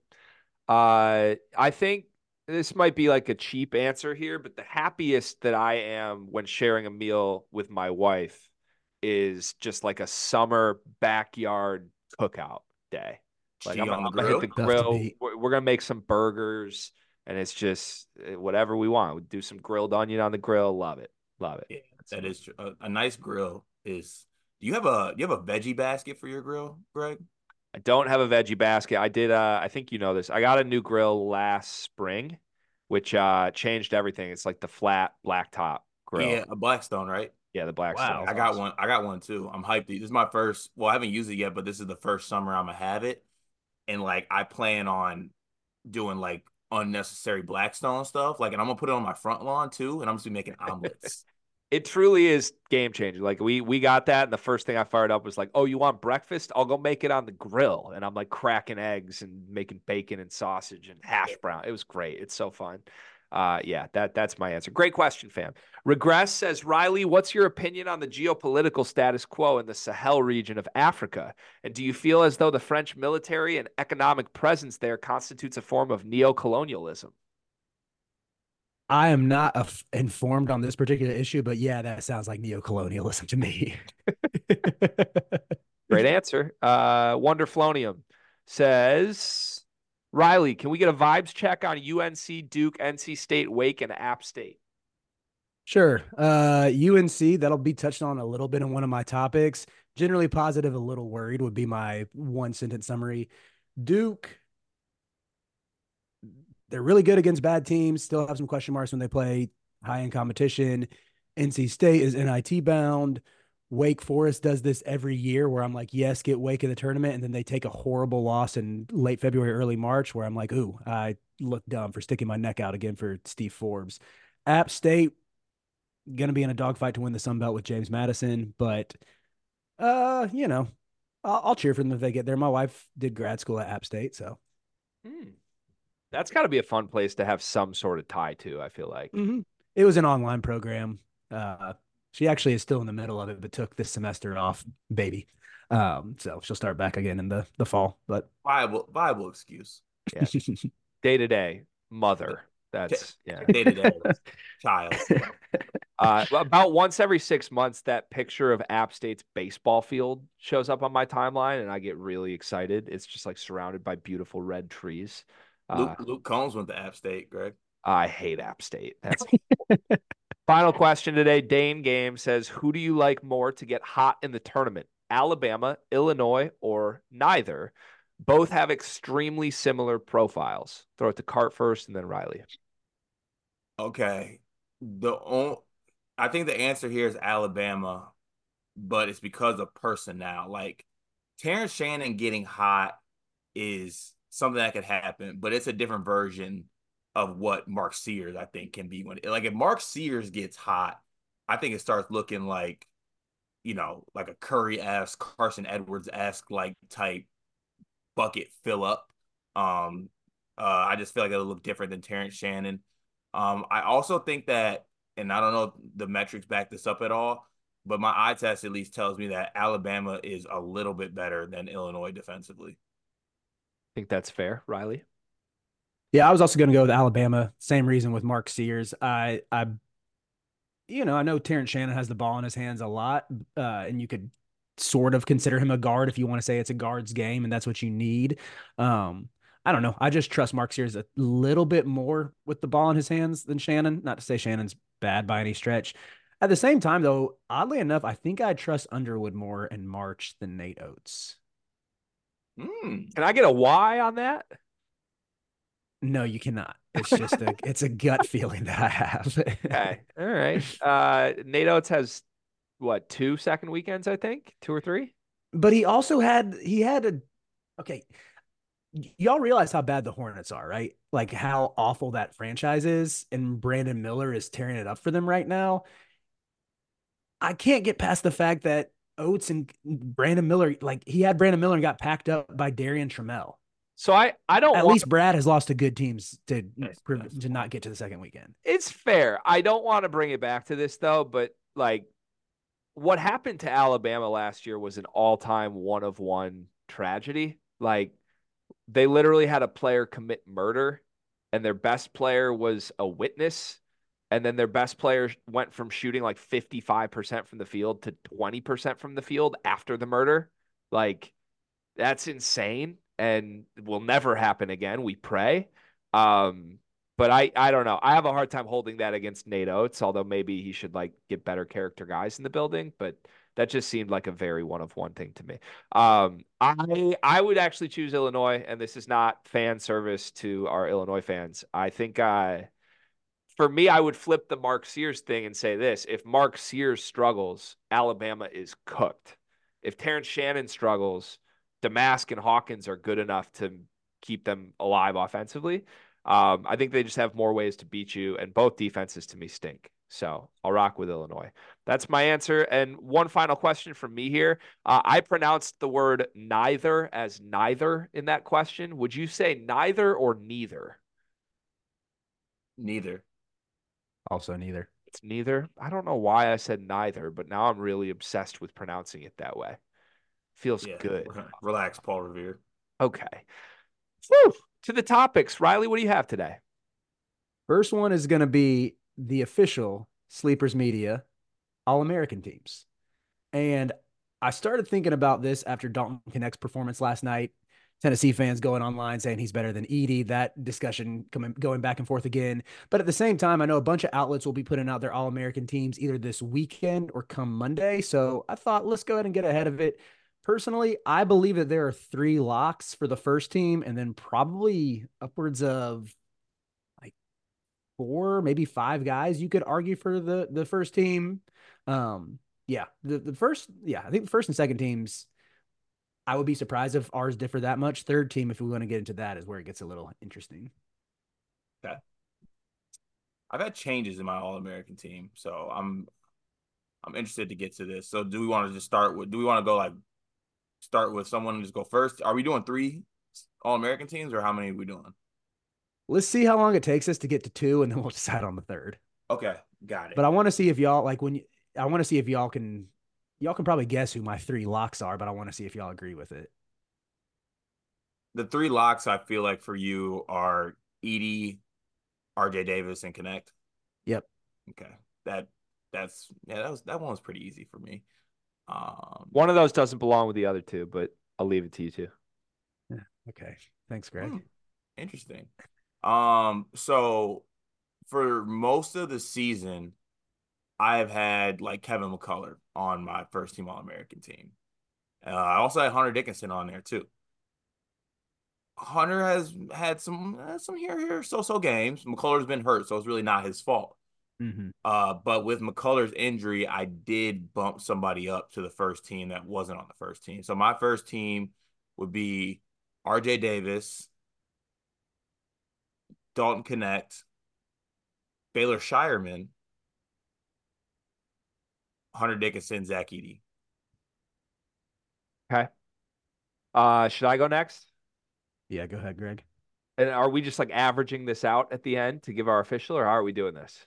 Uh, I think this might be like a cheap answer here, but the happiest that I am when sharing a meal with my wife is just like a summer backyard cookout day. Like She I'm, on the I'm gonna hit the Tough to grill. beat. We're, we're gonna make some burgers, and it's just uh, whatever we want. We do some grilled onion on the grill. Love it. Love it. Yeah, that is true. A, a nice grill is. Do you have a do you have a veggie basket for your grill, Greg? I don't have a veggie basket. I did. Uh, I think you know this. I got a new grill last spring, which uh changed everything. It's like the flat blacktop grill. Yeah, a Blackstone, right? Yeah, the black Wow, stone. I got one. I got one too. I'm hyped. This is my first. Well, I haven't used it yet, but this is the first summer I'm gonna have it, and like I plan on doing like unnecessary Blackstone stuff. Like, and I'm gonna put it on my front lawn too, and I'm just gonna be making omelets. It truly is game changing. Like we we got that, and the first thing I fired up was like, "Oh, you want breakfast? I'll go make it on the grill." And I'm like cracking eggs and making bacon and sausage and hash brown. It was great. It's so fun. Uh, yeah, that that's my answer. Great question, fam. Regress says, Riley, what's your opinion on the geopolitical status quo in the Sahel region of Africa? And do you feel as though the French military and economic presence there constitutes a form of neo-colonialism? I am not uh, informed on this particular issue, but yeah, that sounds like neocolonialism to me. Great answer. Uh, Wonderflonium says, Riley, can we get a vibes check on U N C, Duke, N C State, Wake, and App State? Sure. Uh, U N C, that'll be touched on a little bit in one of my topics. Generally positive, a little worried would be my one sentence summary. Duke, they're really good against bad teams, still have some question marks when they play high end competition. N C State is N I T bound. Wake Forest does this every year where I'm like, yes, get Wake in the tournament. And then they take a horrible loss in late February, early March, where I'm like, ooh, I look dumb for sticking my neck out again for Steve Forbes. App State going to be in a dogfight to win the Sun Belt with James Madison, but uh, you know, I'll, I'll cheer for them if they get there. My wife did grad school at App State, so Hmm. That's got to be a fun place to have some sort of tie to, I feel like. mm-hmm. It was an online program. Uh, she actually is still in the middle of it, but took this semester off, baby. Um, so she'll start back again in the the fall. But Viable, viable excuse. Yeah. Day to day, mother. That's yeah. Day to day, child. Uh, about once every six months, that picture of App State's baseball field shows up on my timeline, and I get really excited. It's just like surrounded by beautiful red trees. Luke, Uh, Luke Combs went to App State, Greg. I hate App State. That's final question today. Dane Game says, who do you like more to get hot in the tournament? Alabama, Illinois, or neither? Both have extremely similar profiles. Throw it to Cart first and then Riley. Okay. The only, I think the answer here is Alabama, but it's because of personnel. Like Terrence Shannon getting hot is something that could happen, but it's a different version of what Mark Sears, I think, can be. When like if Mark Sears gets hot, I think it starts looking like, you know, like a Curry-esque, Carson Edwards-esque like type bucket fill up. Um, uh, I just feel like it'll look different than Terrence Shannon. Um, I also think that, and I don't know if the metrics back this up at all, but my eye test at least tells me that Alabama is a little bit better than Illinois defensively. I think that's fair, Riley. Yeah, I was also going to go with Alabama. Same reason with Mark Sears. I, I, you know, I know Terrence Shannon has the ball in his hands a lot, uh, and you could sort of consider him a guard if you want to say it's a guard's game, and that's what you need. Um, I don't know. I just trust Mark Sears a little bit more with the ball in his hands than Shannon. Not to say Shannon's bad by any stretch. At the same time, though, oddly enough, I think I trust Underwood more in March than Nate Oates. Mm. Can I get a why on that? No, you cannot. It's just a it's a gut feeling that I have. Okay. All right. Uh, Nate Oates has what, two second weekends, I think? Two or three? But he also had he had a okay. Y'all realize how bad the Hornets are, right? Like how awful that franchise is, and Brandon Miller is tearing it up for them right now. I can't get past the fact that Oates and Brandon Miller, like he had Brandon Miller and got packed up by Darian Trammell. So I, I don't At want, least Brad has lost to good teams to That's- to that's not get to the second weekend. it's fair. I don't want to bring it back to this though, but like what happened to Alabama last year was an all-time one of one tragedy. Like they literally had a player commit murder and their best player was a witness. And then their best player went from shooting like fifty-five percent from the field to twenty percent from the field after the murder. Like that's insane and will never happen again. We pray. Um, but I, I don't know. I have a hard time holding that against Nate Oates, although maybe he should like get better character guys in the building. But that just seemed like a very one of one thing to me. Um, I I would actually choose Illinois, and this is not fan service to our Illinois fans. I think I, for me, I would flip the Mark Sears thing and say this: if Mark Sears struggles, Alabama is cooked. If Terrence Shannon struggles, Damask and Hawkins are good enough to keep them alive offensively. Um, I think they just have more ways to beat you, and both defenses to me stink. So I'll rock with Illinois. That's my answer. And one final question from me here. Uh, I pronounced the word neither as neither in that question. Would you say neither or neither? Neither. Also, neither. It's neither. I don't know why I said neither, but now I'm really obsessed with pronouncing it that way. Feels Yeah. good. Relax, Paul Revere. Okay. Whew. To the topics. Riley, what do you have today? First one is going to be the official Sleepers Media All-American teams. And I started thinking about this after Dalton Connect's performance last night. Tennessee fans going online saying he's better than Edey. That discussion coming going back and forth again. But at the same time, I know a bunch of outlets will be putting out their All-American teams either this weekend or come Monday. So I thought, let's go ahead and get ahead of it. Personally, I believe that there are three locks for the first team and then probably upwards of like four, maybe five guys you could argue for the, the first team. Um, yeah, the, the first, yeah, I think the first and second teams, I would be surprised if ours differ that much. Third team, if we want to get into that, is where it gets a little interesting. Okay. I've had changes in my All-American team, so I'm I'm interested to get to this. So do we want to just start with? Do we want to go like start with someone and just go first? Are we doing three All-American teams, or how many are we doing? Let's see how long it takes us to get to two, and then we'll decide on the third. Okay, got it. But I want to see if y'all like when you, I want to see if y'all can y'all can probably guess who my three locks are, but I want to see if y'all agree with it. The three locks I feel like for you are Edey, R J Davis, and Connect. Yep. Okay, that that's yeah, that was that one was pretty easy for me. Um, One of those doesn't belong with the other two, but I'll leave it to you two. Yeah. Okay. Thanks, Greg. hmm, interesting. Um, so for most of the season, I've had like Kevin McCullough on my first team All American team. Uh, I also had Hunter Dickinson on there too. Hunter has had some uh, some here here so so games. McCullers been hurt, so it's really not his fault. Mm-hmm. Uh, but with McCullers' injury, I did bump somebody up to the first team that wasn't on the first team. So my first team would be R J Davis, Dalton Connect, Baylor Shireman, Hunter Dickinson, Zach Edey. Okay. Uh, should I go next? Yeah, go ahead, Greg. And are we just like averaging this out at the end to give our official, or how are we doing this?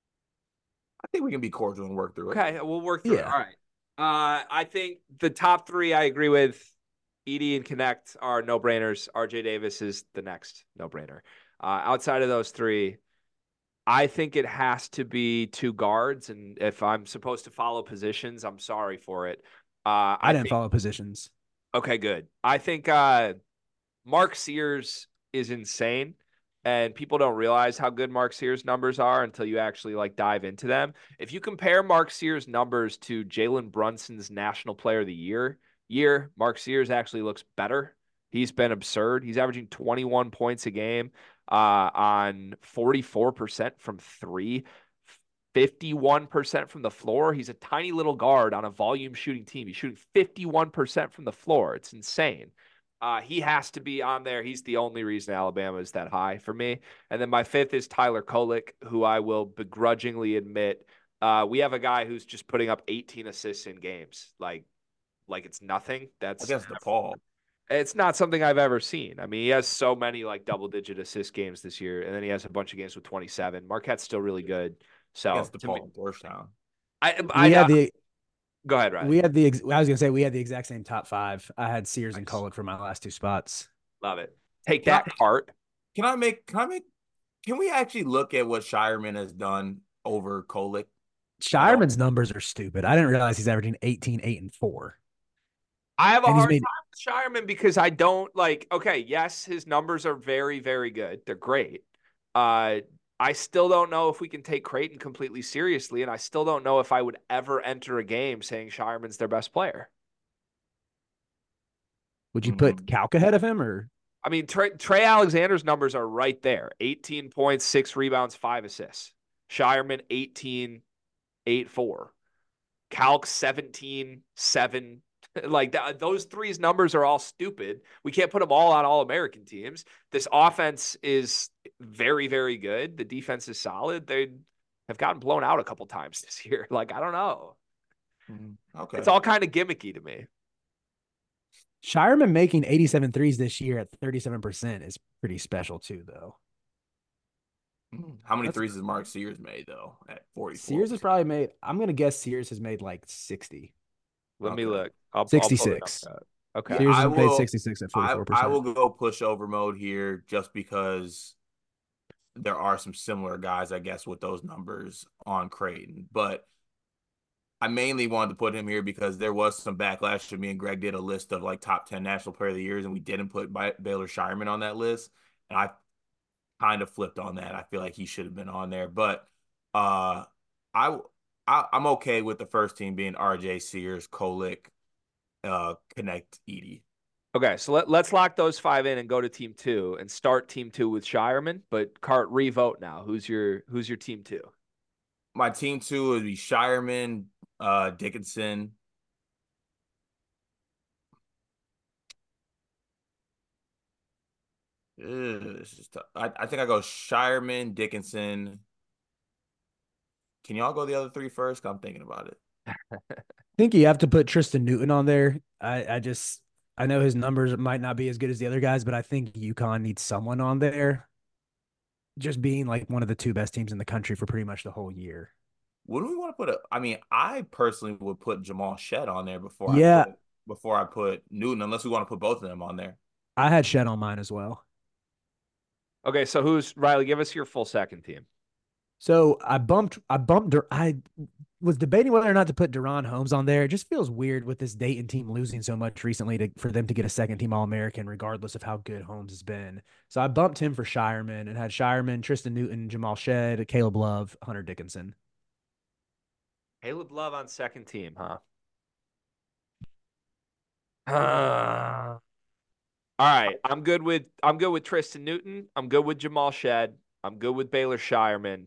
I think we can be cordial and work through it. Okay, we'll work through it. Yeah. All right. Uh, I think the top three I agree with. Edey and Connect are no brainers. R J Davis is the next no brainer. Uh, outside of those three, I think it has to be two guards. And if I'm supposed to follow positions, I'm sorry for it. Uh, I, I didn't think, follow positions. Okay, good. I think uh, Mark Sears is insane. And people don't realize how good Mark Sears' numbers are until you actually like dive into them. If you compare Mark Sears' numbers to Jalen Brunson's National Player of the Year year, Mark Sears actually looks better. He's been absurd. He's averaging twenty-one points a game uh, on forty-four percent from three, fifty-one percent from the floor. He's a tiny little guard on a volume shooting team. He's shooting fifty-one percent from the floor. It's insane. Uh, he has to be on there. He's the only reason Alabama is that high for me. And then my fifth is Tyler Kolek, who I will begrudgingly admit, uh, we have a guy who's just putting up eighteen assists in games. Like, like it's nothing. That's Against DePaul. It's not something I've ever seen. I mean, he has so many like double digit assist games this year, and then he has a bunch of games with twenty-seven. Marquette's still really good. So Against to me, DePaul and Georgetown. I, I, We I had the go ahead, Ryan. we had the ex- I was gonna say we had the exact same top five. I had Sears and Nice. Kolek for my last two spots. Love it. Take Can that, I- Cart. Can I make can I make can we actually look at what Shireman has done over Kolek? Shireman's numbers are stupid. I didn't realize he's averaging eighteen, eight, and four. I have a And he's hard made- time with Shireman because I don't like, okay, yes, his numbers are very, very good. They're great. Uh, I still don't know if we can take Creighton completely seriously, and I still don't know if I would ever enter a game saying Shireman's their best player. Would you put Mhm. Calc ahead of him or? I mean, Trey, Trey Alexander's numbers are right there. eighteen points, six rebounds, five assists. Shireman, eighteen, eight, four. Calc, seventeen, seven. Like that, those three's numbers are all stupid. We can't put them all on all American teams. This offense is very, very good. The defense is solid. They have gotten blown out a couple times this year. Like, I don't know. Mhm. Okay. It's all kind of gimmicky to me. Shireman making eighty-seven threes this year at thirty-seven percent is pretty special too, though. Mhm. How many That's- threes has Mark Sears made though at forty-four? Sears has probably made, I'm going to guess Sears has made like sixty. Let me Okay. look. I'll, sixty-six. I'll pull it up. Okay. Yeah, Sears I has made will- sixty-six at I, forty-four percent. I will go pushover mode here just because there are some similar guys, I guess, with those numbers on Creighton. But I mainly wanted to put him here because there was some backlash to me and Greg did a list of like top ten National Player of the Years, and we didn't put Baylor Shireman on that list. And I kind of flipped on that. I feel like he should have been on there. But uh, I, I, I'm okay with the first team being R J, Sears, Kolek, uh, Connect, Edey. Okay, so let, let's lock those five in and go to team two and start team two with Shireman. But Cart, re-vote now. Who's your who's your team two? My team two would be Shireman, uh, Dickinson. Ugh, this is tough. I, I think I go Shireman, Dickinson. Can y'all go the other three first? 'Cause I'm thinking about it. I think you have to put Tristan Newton on there. I, I just I know his numbers might not be as good as the other guys, but I think UConn needs someone on there. Just being like one of the two best teams in the country for pretty much the whole year. Wouldn't we want to put a? I mean, I personally would put Jamal Shed on there before I Yeah, put before I put Newton, unless we want to put both of them on there. I had Shed on mine as well. Okay, so who's Riley? Give us your full second team. So I bumped, I bumped, I was debating whether or not to put Deron Holmes on there. It just feels weird with this Dayton team losing so much recently to for them to get a second team All American, regardless of how good Holmes has been. So I bumped him for Shireman and had Shireman, Tristan Newton, Jamal Shed, Caleb Love, Hunter Dickinson. Caleb Love on second team, huh? Uh, all right, I'm good with I'm good with Tristan Newton. I'm good with Jamal Shed. I'm good with Baylor Shireman.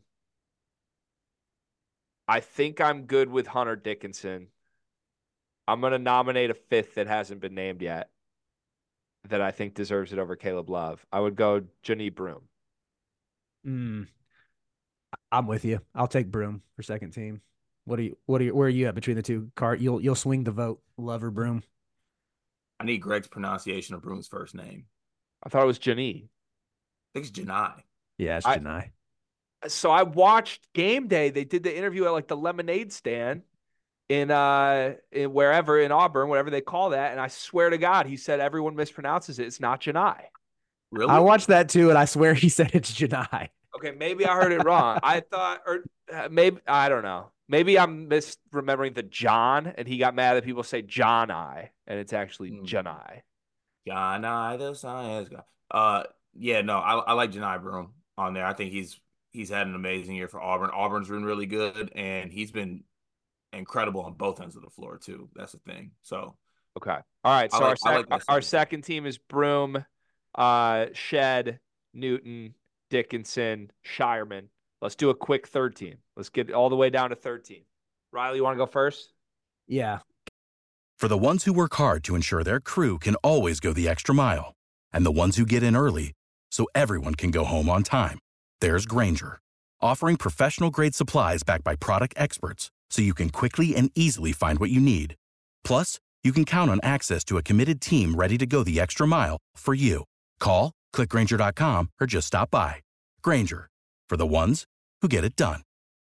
I think I'm good with Hunter Dickinson. I'm going to nominate a fifth that hasn't been named yet that I think deserves it over Caleb Love. I would go Janie Broom. Mm, I'm with you. I'll take Broom for second team. What are you? What are you? Where are you at between the two? Cart, you'll you'll swing the vote. Love or Broom? I need Greg's pronunciation of Broom's first name. I thought it was Janie. I think it's Janai. Yeah, it's I- Janai. So I watched Game Day. They did the interview at like the lemonade stand in uh in wherever in Auburn, whatever they call that, and I swear to God, he said everyone mispronounces it. It's not Janai. Really? I watched that too, and I swear he said it's Janai. Okay, maybe I heard it wrong. I thought, or uh, maybe I don't know. Maybe I'm misremembering the John, and he got mad that people say John I, and it's actually Hmm. Janai. Janai, the science guy. Uh, yeah, no, I, I like Janai Broom on there. I think he's he's had an amazing year for Auburn. Auburn's been really good, and he's been incredible on both ends of the floor too. That's the thing. So Okay. All right. I So like- our I sec- like that our second second team is Broom, uh, Shed, Newton, Dickinson, Shireman. Let's do a quick third team. Let's get all the way down to third team. Riley, you want to go first? Yeah, For the ones who work hard to ensure their crew can always go the extra mile, and the ones who get in early so everyone can go home on time, there's Granger, offering professional-grade supplies backed by product experts so you can quickly and easily find what you need. Plus, you can count on access to a committed team ready to go the extra mile for you. Call, click Granger dot com, or just stop by. Granger, for the ones who get it done.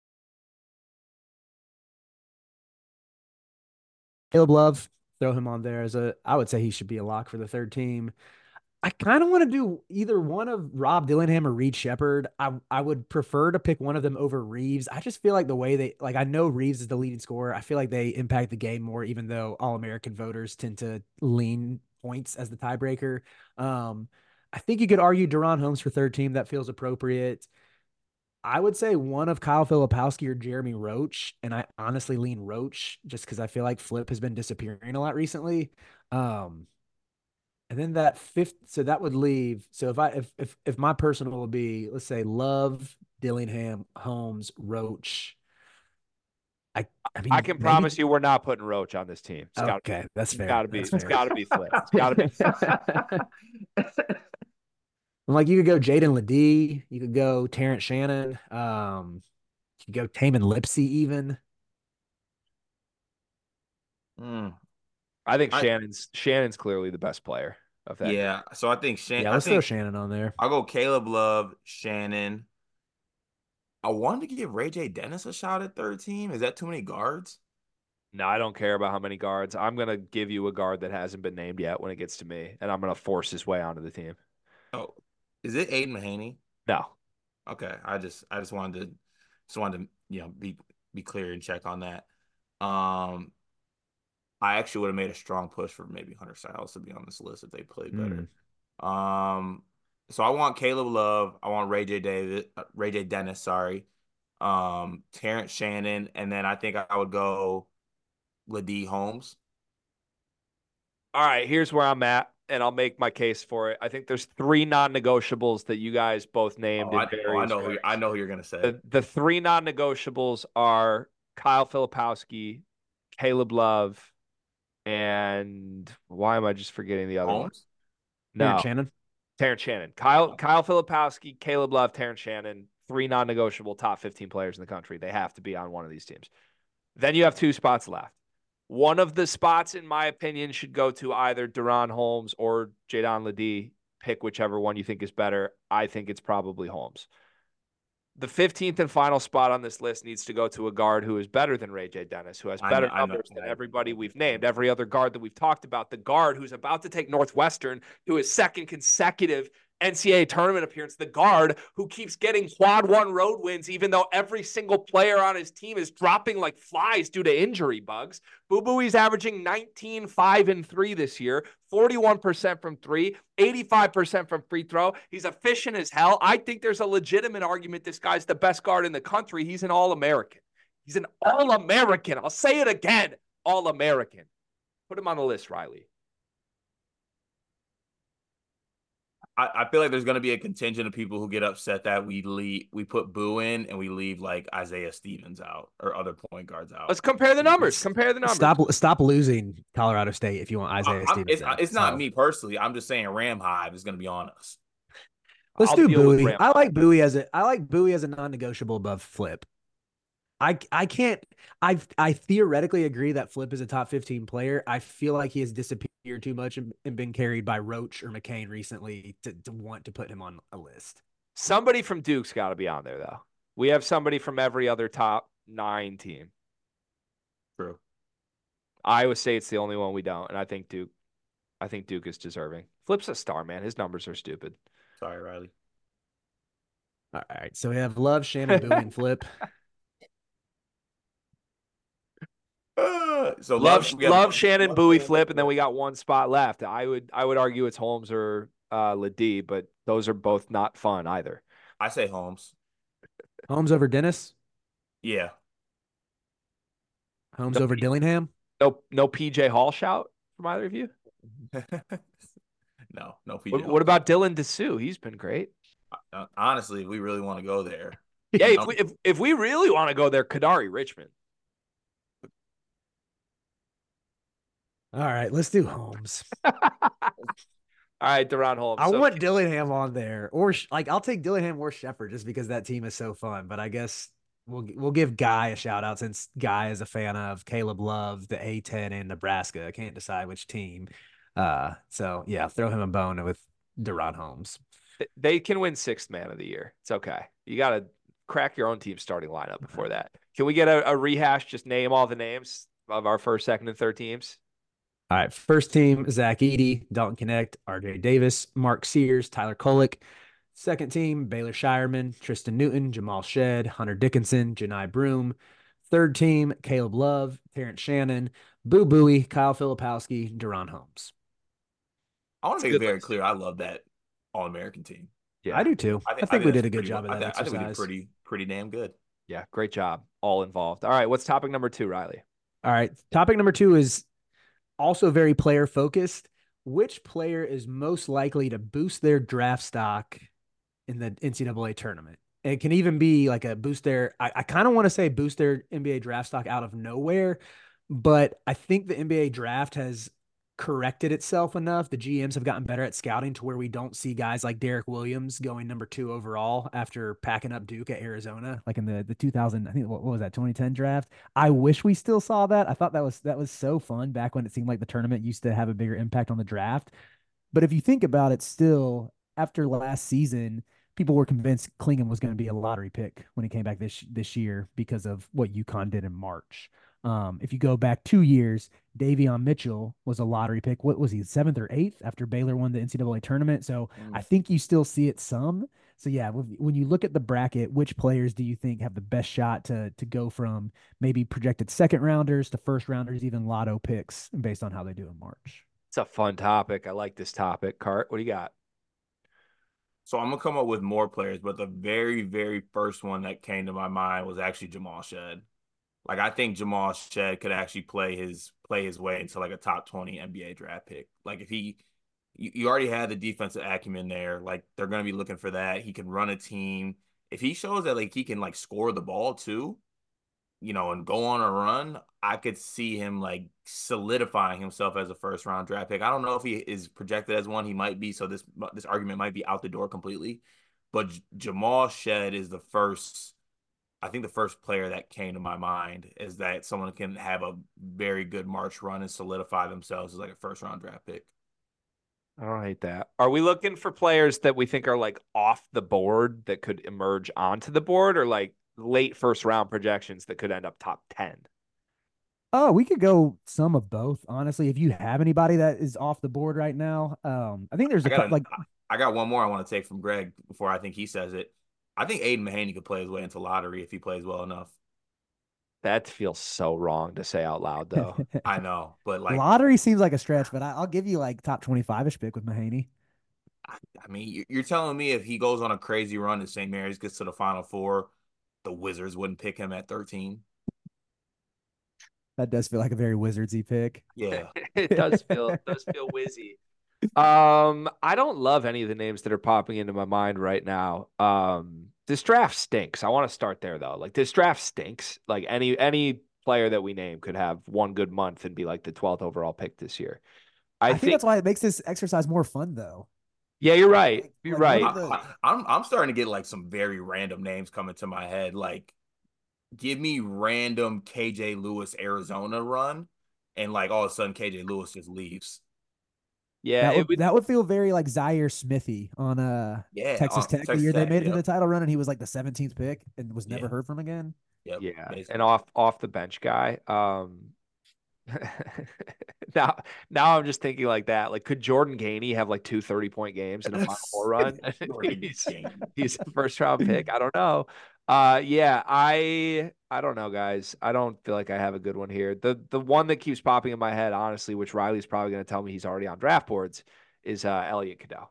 Caleb Love, throw him on there as a. I would say he should be a lock for the third team. I kind of want to do either one of Rob Dillingham or Reed Shepard. I I would prefer to pick one of them over Reeves. I just feel like the way they like I know Reeves is the leading scorer. I feel like they impact the game more, even though All American voters tend to lean points as the tiebreaker. Um, I think you could argue Deron Holmes for third team. That feels appropriate. I would say one of Kyle Filipowski or Jeremy Roach, and I honestly lean Roach just because I feel like Flip has been disappearing a lot recently. Um, and then that fifth, so that would leave. So if I if if if my personal would be, let's say Love, Dillingham, Holmes, Roach. I I mean I can maybe- promise you, we're not putting Roach on this team. It's got Okay, that's it's fair. got to be. That's It's fair. got to be Flip. It's got to be. I'm like you could go Jaden Ledee, you could go Terrence Shannon, um, you could go Taman Lipsy even. mm, I think I- Shannon's Shannon's clearly the best player of that. yeah. So I think Shan. Yeah, I let's throw think Shannon on there. I'll go Caleb Love, Shannon. I wanted to give Ray J Dennis a shot at third team. Is that too many guards? No, I don't care about how many guards. I'm gonna give you a guard that hasn't been named yet when it gets to me, and I'm gonna force his way onto the team. Oh, is it Aiden Mahaney? No, Okay, I just I just wanted to just wanted to you know be be clear and check on that. Um, I actually would have made a strong push for maybe Hunter Styles to be on this list if they played better. Um, so I want Caleb Love, I want Ray J David, uh, Ray J Dennis, sorry, um, Terrence Shannon, and then I think I would go Ledee Holmes. all right, here's where I'm at, and I'll make my case for it. I think there's three non-negotiables that you guys both named. Oh, in I, oh, I various know who ways. I know who you're gonna say. The, the three non-negotiables are Kyle Filipowski, Caleb Love, and why am I just forgetting the other one? Holmes. No, Terrence Shannon. Terrence Shannon, Kyle, Kyle Filipowski, Caleb Love, Terrence Shannon, three non-negotiable top fifteen players in the country. They have to be on one of these teams. Then you have two spots left. One of the spots, in my opinion, should go to either Deron Holmes or Jadon Ledee. Pick whichever one you think is better. I think it's probably Holmes. The fifteenth and final spot on this list needs to go to a guard who is better than Ray J. Dennis, who has better I know, numbers I know. than everybody we've named, every other guard that we've talked about. The guard who's about to take Northwestern to his second consecutive N C double A tournament appearance. The guard who keeps getting quad one road wins, even though every single player on his team is dropping like flies due to injury bugs. Boo Buie's averaging nineteen, five, and three this year, forty-one percent from three, eighty-five percent from free throw. He's efficient as hell. I think there's a legitimate argument this guy's the best guard in the country. He's an All-American. He's an All-American. I'll say it again. All-American. Put him on the list, Riley. I, I feel like there's going to be a contingent of people who get upset that we leave, we put Boo in and we leave like Isaiah Stevens out or other point guards out. Let's compare the numbers. Compare the numbers. Stop stop losing Colorado State if you want Isaiah I, Stevens. it's, out. it's not So, me personally. I'm just saying Ram Hive is going to be on us. let's I'll do deal with Bowie. Ram. I like Bowie as a I like Bowie as a non-negotiable above Flip. I I can't I I theoretically agree that Flip is a top fifteen player. I feel like he has disappeared too much and, and been carried by Roach or McCain recently to, to want to put him on a list. Somebody from Duke's got to be on there, though. We have somebody from every other top nine team. True. Iowa State's the only one we don't, and I think Duke. I think Duke is deserving. Flip's a star, man. His numbers are stupid. Sorry, Riley. All right, so we have Love, Shannon, Bowie, and Flip. Uh, so Love, love, love Shannon, Bowie, Flip, and then we got one spot left. I would, I would argue it's Holmes or uh, Ledee, but those are both not fun either. I say Holmes. Holmes over Dennis. Yeah. Holmes No, over Dillingham. No, no P J Hall shout from either of you. no, no P J. What, what about Dylan Dessou? He's been great. Uh, honestly, if we really want to go there. Yeah, if we, if, if we really want to go there, Kadari Richmond. All right, let's do Holmes. All right, Deron Holmes. I So- want Dillingham on there, or like I'll take Dillingham or Shepard just because that team is so fun. But I guess we'll we'll give Guy a shout out since Guy is a fan of Caleb Love, the A ten, and Nebraska. I can't decide which team. Uh, so yeah, throw him a bone with Deron Holmes. They can win sixth man of the year. It's okay. You got to crack your own team starting lineup before that. Can we get a, a rehash? Just name all the names of our first, second, and third teams. All right, first team, Zach Edey, Dalton Connect, R J Davis, Mark Sears, Tyler Kolek. Second team, Baylor Shireman, Tristan Newton, Jamal Shed, Hunter Dickinson, Janai Broom. Third team, Caleb Love, Terrence Shannon, Boo Buie, Kyle Filipowski, Deron Holmes. I want to It's make a it good very list. clear. I love that All-American team. Yeah, I do too. I think, I think we that's did a good pretty- job of I that think, I think we did exercise. pretty, pretty damn good. Yeah, great job. All involved. All right, what's topic number two, Riley? All right, topic number two is also very player focused. Which player is most likely to boost their draft stock in the N C double A tournament? It can even be like a boost their, I, I kind of want to say boost their N B A draft stock out of nowhere, but I think the N B A draft has corrected itself enough. The G Ms have gotten better at scouting to where we don't see guys like Derek Williams going number two overall after packing up Duke at Arizona, like in the, the two thousand, I think, what, what was that, twenty ten draft? I wish we still saw that. I thought that was, that was so fun back when it seemed like the tournament used to have a bigger impact on the draft. But if you think about it still, after last season, people were convinced Klingon was going to be a lottery pick when he came back this, this year because of what UConn did in March. Um, if you go back two years, Davion Mitchell was a lottery pick. What was he, seventh or eighth after Baylor won the N C double A tournament? So Mm. I think you still see it some. So yeah, when you look at the bracket, which players do you think have the best shot to to go from maybe projected second rounders to first rounders, even lotto picks based on how they do in March? It's a fun topic. I like this topic. Cart, what do you got? So I'm gonna come up with more players, but the very, very first one that came to my mind was actually Jamal Shed. Like I think Jamal Shed could actually play his play his way into like a top twenty N B A draft pick. Like if he, you, you already had the defensive acumen there. Like they're gonna be looking for that. He can run a team. If he shows that like he can like score the ball too, you know, and go on a run, I could see him like solidifying himself as a first round draft pick. I don't know if he is projected as one. He might be. So this this argument might be out the door completely. But J- Jamal Shed is the first. I think the first player that came to my mind is that someone can have a very good March run and solidify themselves as like a first round draft pick. I don't hate that. Are we looking for players that we think are like off the board that could emerge onto the board, or like late first round projections that could end up top ten? Oh, we could go some of both, honestly. If you have anybody that is off the board right now, um, I think there's I a got couple a, like I got one more I want to take from Greg before I think he says it. I think Aiden Mahaney could play his way into lottery if he plays well enough. That feels so wrong to say out loud, though. I know, but like lottery seems like a stretch, but I, I'll give you like top twenty-five ish pick with Mahaney. I, I mean, you- you're telling me if he goes on a crazy run and Saint Mary's gets to the Final Four, the Wizards wouldn't pick him at thirteen? That does feel like a very Wizardsy pick. Yeah. It does feel it does feel whizzy. Um, I don't love any of the names that are popping into my mind right now. Um, this draft stinks. I want to start there though. Like this draft stinks. Like any any player that we name could have one good month and be like the twelfth overall pick this year. I, I think, think that's why it makes this exercise more fun, though. yeah, you're right. Like- You're like, right. what are the- I, I, I'm I'm starting to get like some very random names coming to my head. Like, give me random K J Lewis Arizona run, and like all of a sudden K J Lewis just leaves. Yeah, that it would, would, that would feel very like Zaire Smithy on uh Yeah, Texas on Tech, the Texas year they Tech, made it to yep. the title run, and he was like the seventeenth pick and was never Yeah. heard from again. Yep, yeah, basically. and off off the bench guy. Um, now now I'm just thinking like that. Like, could Jordan Gainey have like two thirty point games in a Final Four run? Jordan he's, Gainey. he's a first round pick. I don't know. Uh, yeah, I I don't know, guys. I don't feel like I have a good one here. The the one that keeps popping in my head, honestly, which Riley's probably going to tell me he's already on draft boards, is uh, Elliot Cadeau.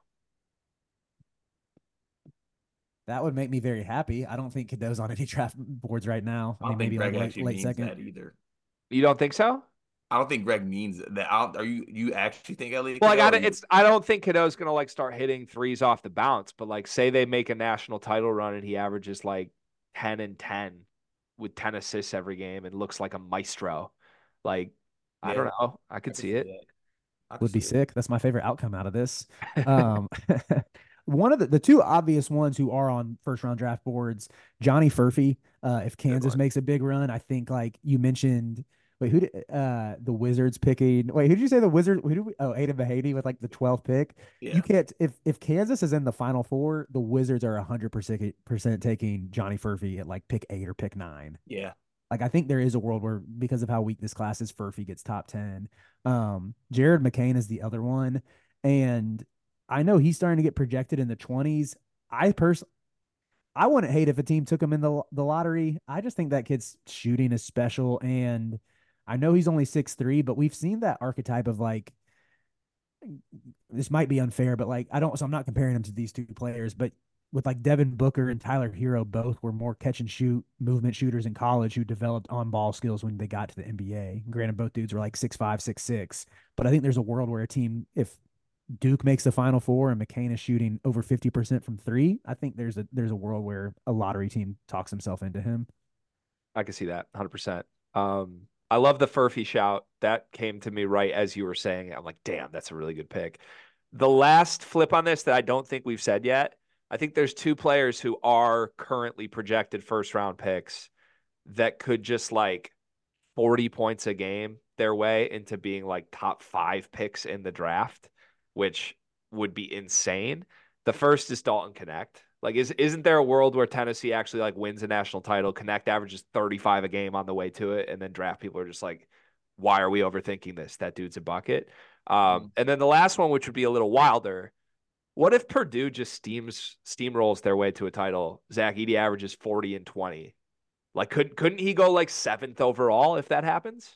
That would make me very happy. I don't think Cadeau's on any draft boards right now. I I mean, don't think maybe Greg like late, actually late means second. that either. You don't think so? I don't think Greg means that. I don't, are you you actually think Elliot? Well, like, Cadeau, I, or don't- you- it's I don't think Cadeau's gonna like start hitting threes off the bounce, but like say they make a national title run and he averages like ten and ten with ten assists every game and looks like a maestro. Like, I don't Yeah. know. I I could could see it. that. I could Would be see it. sick. That's my favorite outcome out of this. Um, one of the, the two obvious ones who are on first round draft boards, Johnny Furphy. Uh, if Kansas one. makes a big run, I think like you mentioned. Wait, who did uh the Wizards picking? Wait, who did you say the Wizards? Who did we? Oh, Aiden Mahaney with like the twelfth pick. Yeah. You can't if if Kansas is in the Final Four, the Wizards are a hundred percent percent taking Johnny Furphy at like pick eight or pick nine. Yeah. Like I think there is a world where because of how weak this class is, Furphy gets top ten. Um, Jared McCain is the other one, and I know he's starting to get projected in the twenties. I personally, I wouldn't hate if a team took him in the the lottery. I just think that kid's shooting is special, and I know he's only six three, but we've seen that archetype of like this might be unfair, but like I don't, so I'm not comparing him to these two players, but with like Devin Booker and Tyler Hero, both were more catch and shoot movement shooters in college who developed on ball skills when they got to the N B A. Granted, both dudes were like six five, six six, but I think there's a world where a team, if Duke makes the Final Four and McCain is shooting over fifty percent from three, I think there's a there's a world where a lottery team talks himself into him. I can see that one hundred percent. Um, I love the Furphy shout. That came to me right as you were saying it. I'm like, damn, that's a really good pick. The last flip on this that I don't think we've said yet, I think there's two players who are currently projected first round picks that could just like forty points a game their way into being like top five picks in the draft, which would be insane. The first is Dalton Connect. Like, is, isn't there a world where Tennessee actually like wins a national title? Connect averages thirty-five a game on the way to it, and then draft people are just like, why are we overthinking this? That dude's a bucket. Um, and then the last one, which would be a little wilder, what if Purdue just steams steamrolls their way to a title? Zach Edey averages forty and twenty. Like, couldn't couldn't he go like seventh overall if that happens?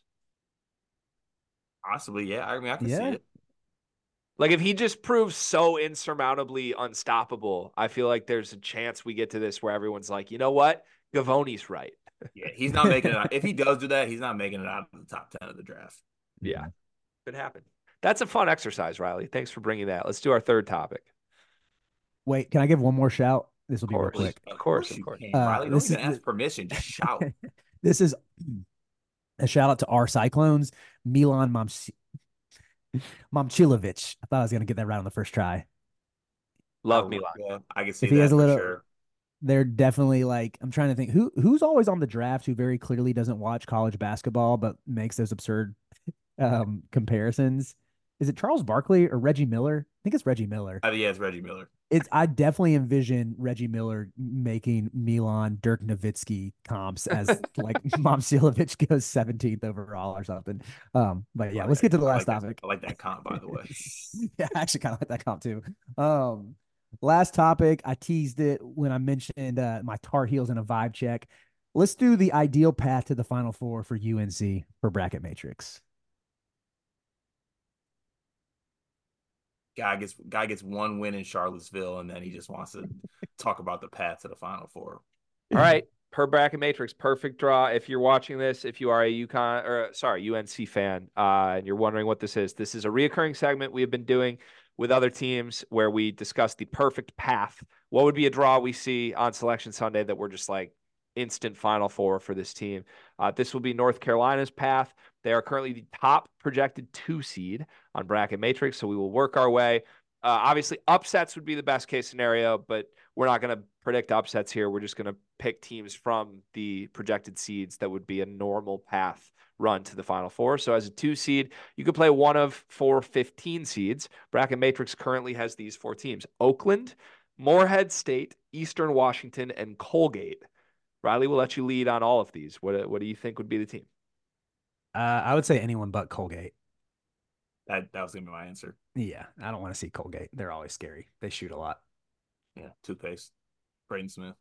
Possibly, yeah. I mean, I can Yeah. see it. Like, if he just proves so insurmountably unstoppable, I feel like there's a chance we get to this where everyone's like, you know what? Gavoni's right. Yeah, he's not making it out. If he does do that, he's not making it out of the top ten of the draft. Yeah, could happen. That's a fun exercise, Riley. Thanks for bringing that. Let's do our third topic. Wait, can I give one more shout? This will be real course. quick. Of course, of you course. can. Uh, Riley, don't this even is ask permission. Just shout. This is a shout out to our Cyclones, Milan Momc- Momcilovic. I thought I was going to get that right on the first try. Love I, Milan. yeah, I can see If he has that a for little, sure. they're definitely like, I'm trying to think who who's always on the draft who very clearly doesn't watch college basketball but makes those absurd um comparisons. Is it Charles Barkley or Reggie Miller? I think it's Reggie Miller. Uh, yeah, it's Reggie Miller. It's I definitely envision Reggie Miller making Milan Dirk Nowitzki comps as like Momcilovic goes seventeenth overall or something. Um, but yeah, All let's right. get to the I last like that. topic. I like that comp, by the way. Yeah, I actually kind of like that comp too. Um, last topic, I teased it when I mentioned uh, my Tar Heels in a vibe check. Let's do the ideal path to the Final Four for U N C for Bracket Matrix. Guy gets guy gets one win in Charlottesville, and then he just wants to talk about the path to the Final Four. All right. Per Bracket Matrix, perfect draw. If you're watching this, if you are a UConn or sorry, U N C fan, uh, and you're wondering what this is, this is a reoccurring segment we have been doing with other teams where we discuss the perfect path. What would be a draw we see on Selection Sunday that we're just like instant Final Four for this team? Uh, this will be North Carolina's path. They are currently the top projected two seed on Bracket Matrix, so we will work our way. Uh, obviously, upsets would be the best case scenario, but we're not going to predict upsets here. We're just going to pick teams from the projected seeds that would be a normal path run to the Final Four. So as a two seed, you could play one of four fifteen seeds. Bracket Matrix currently has these four teams: Oakland, Morehead State, Eastern Washington, and Colgate. Riley will let you lead on all of these. What, what do you think would be the team? Uh, I would say anyone but Colgate. That that was gonna be my answer. Yeah, I don't want to see Colgate. They're always scary. They shoot a lot. Yeah, toothpaste. Braden Smith.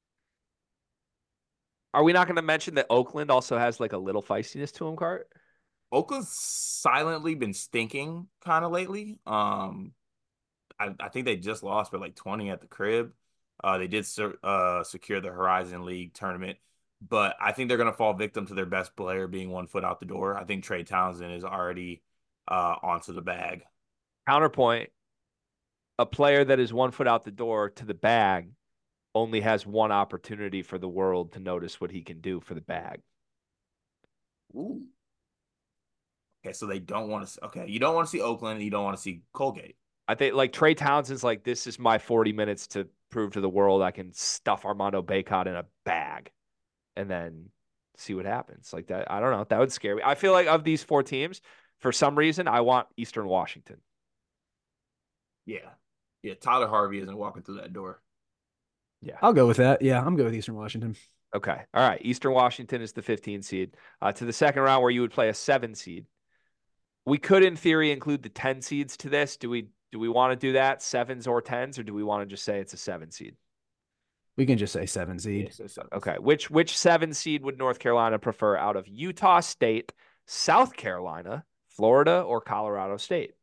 Are we not going to mention that Oakland also has like a little feistiness to him, Cart? Oakland's silently been stinking kind of lately. Um, I, I think they just lost by like twenty at the crib. Uh, they did sur- uh, secure the Horizon League tournament, but I think they're going to fall victim to their best player being one foot out the door. I think Trey Townsend is already uh, onto the bag. Counterpoint, a player that is one foot out the door to the bag only has one opportunity for the world to notice what he can do for the bag. Ooh. Okay, so they don't want to. Okay, you don't want to see Oakland, and you don't want to see Colgate. I think like Trey Townsend's like, this is my forty minutes to prove to the world I can stuff Armando Bacot in a bag and then see what happens. Like that, I don't know. That would scare me. I feel like of these four teams, for some reason, I want Eastern Washington. Yeah. Yeah, Tyler Harvey isn't walking through that door. Yeah. I'll go with that. Yeah, I'm good with Eastern Washington. Okay. All right. Eastern Washington is the fifteen seed. Uh, to the second round where you would play a seven seed. We could, in theory, include the ten seeds to this. Do we do we want to do that, sevens or tens, or do we want to just say it's a seven seed? We can just say seven seed. Yeah, so seven. Okay. Which which seven seed would North Carolina prefer out of Utah State, South Carolina, Florida, or Colorado State?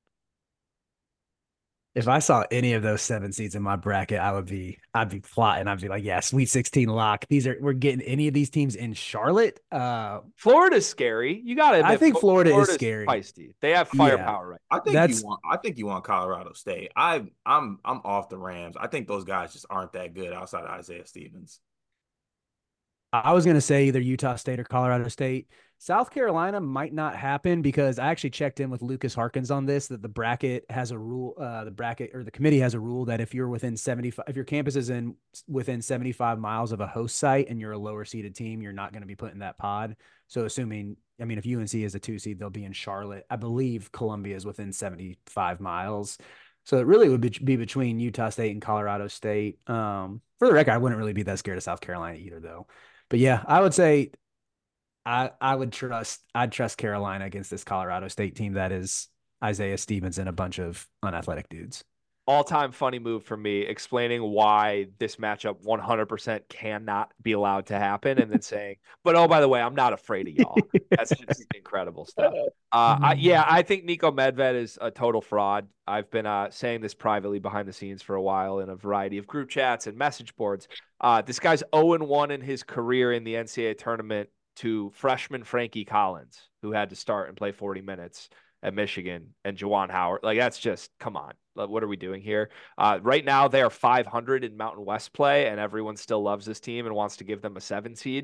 If I saw any of those seven seeds in my bracket, I would be, I'd be plotting. I'd be like, yeah, Sweet sixteen lock. These are, we're getting any of these teams in Charlotte. Uh, Florida's scary. You got to admit, I think Florida is Florida's scary. Feisty. They have firepower, right? I think That's- you want. I think you want Colorado State. I, I'm, I'm off the Rams. I think those guys just aren't that good outside of Isaiah Stevens. I was going to say either Utah State or Colorado State. South Carolina might not happen because I actually checked in with Lucas Harkins on this, that the bracket has a rule, uh, the bracket or the committee has a rule that if you're within seventy-five, if your campus is in within seventy-five miles of a host site and you're a lower seeded team, you're not going to be put in that pod. So assuming, I mean, if U N C is a two seed, they'll be in Charlotte. I believe Columbia is within seventy-five miles. So it really would be between Utah State and Colorado State. Um, for the record, I wouldn't really be that scared of South Carolina either, though. But yeah, I would say I I would trust I'd trust Carolina against this Colorado State team that is Isaiah Stevens and a bunch of unathletic dudes. All-time funny move for me, explaining why this matchup one hundred percent cannot be allowed to happen, and then saying, "But oh, by the way, I'm not afraid of y'all." That's just incredible stuff. Uh, I, yeah, I think Nico Medved is a total fraud. I've been uh, saying this privately behind the scenes for a while in a variety of group chats and message boards. Uh, this guy's oh and one in his career in the N C double A tournament to freshman Frankie Collins, who had to start and play forty minutes at Michigan, and Juwan Howard. Like, that's just, come on. What are we doing here? Uh, right now, they are five hundred in Mountain West play, and everyone still loves this team and wants to give them a seven seed.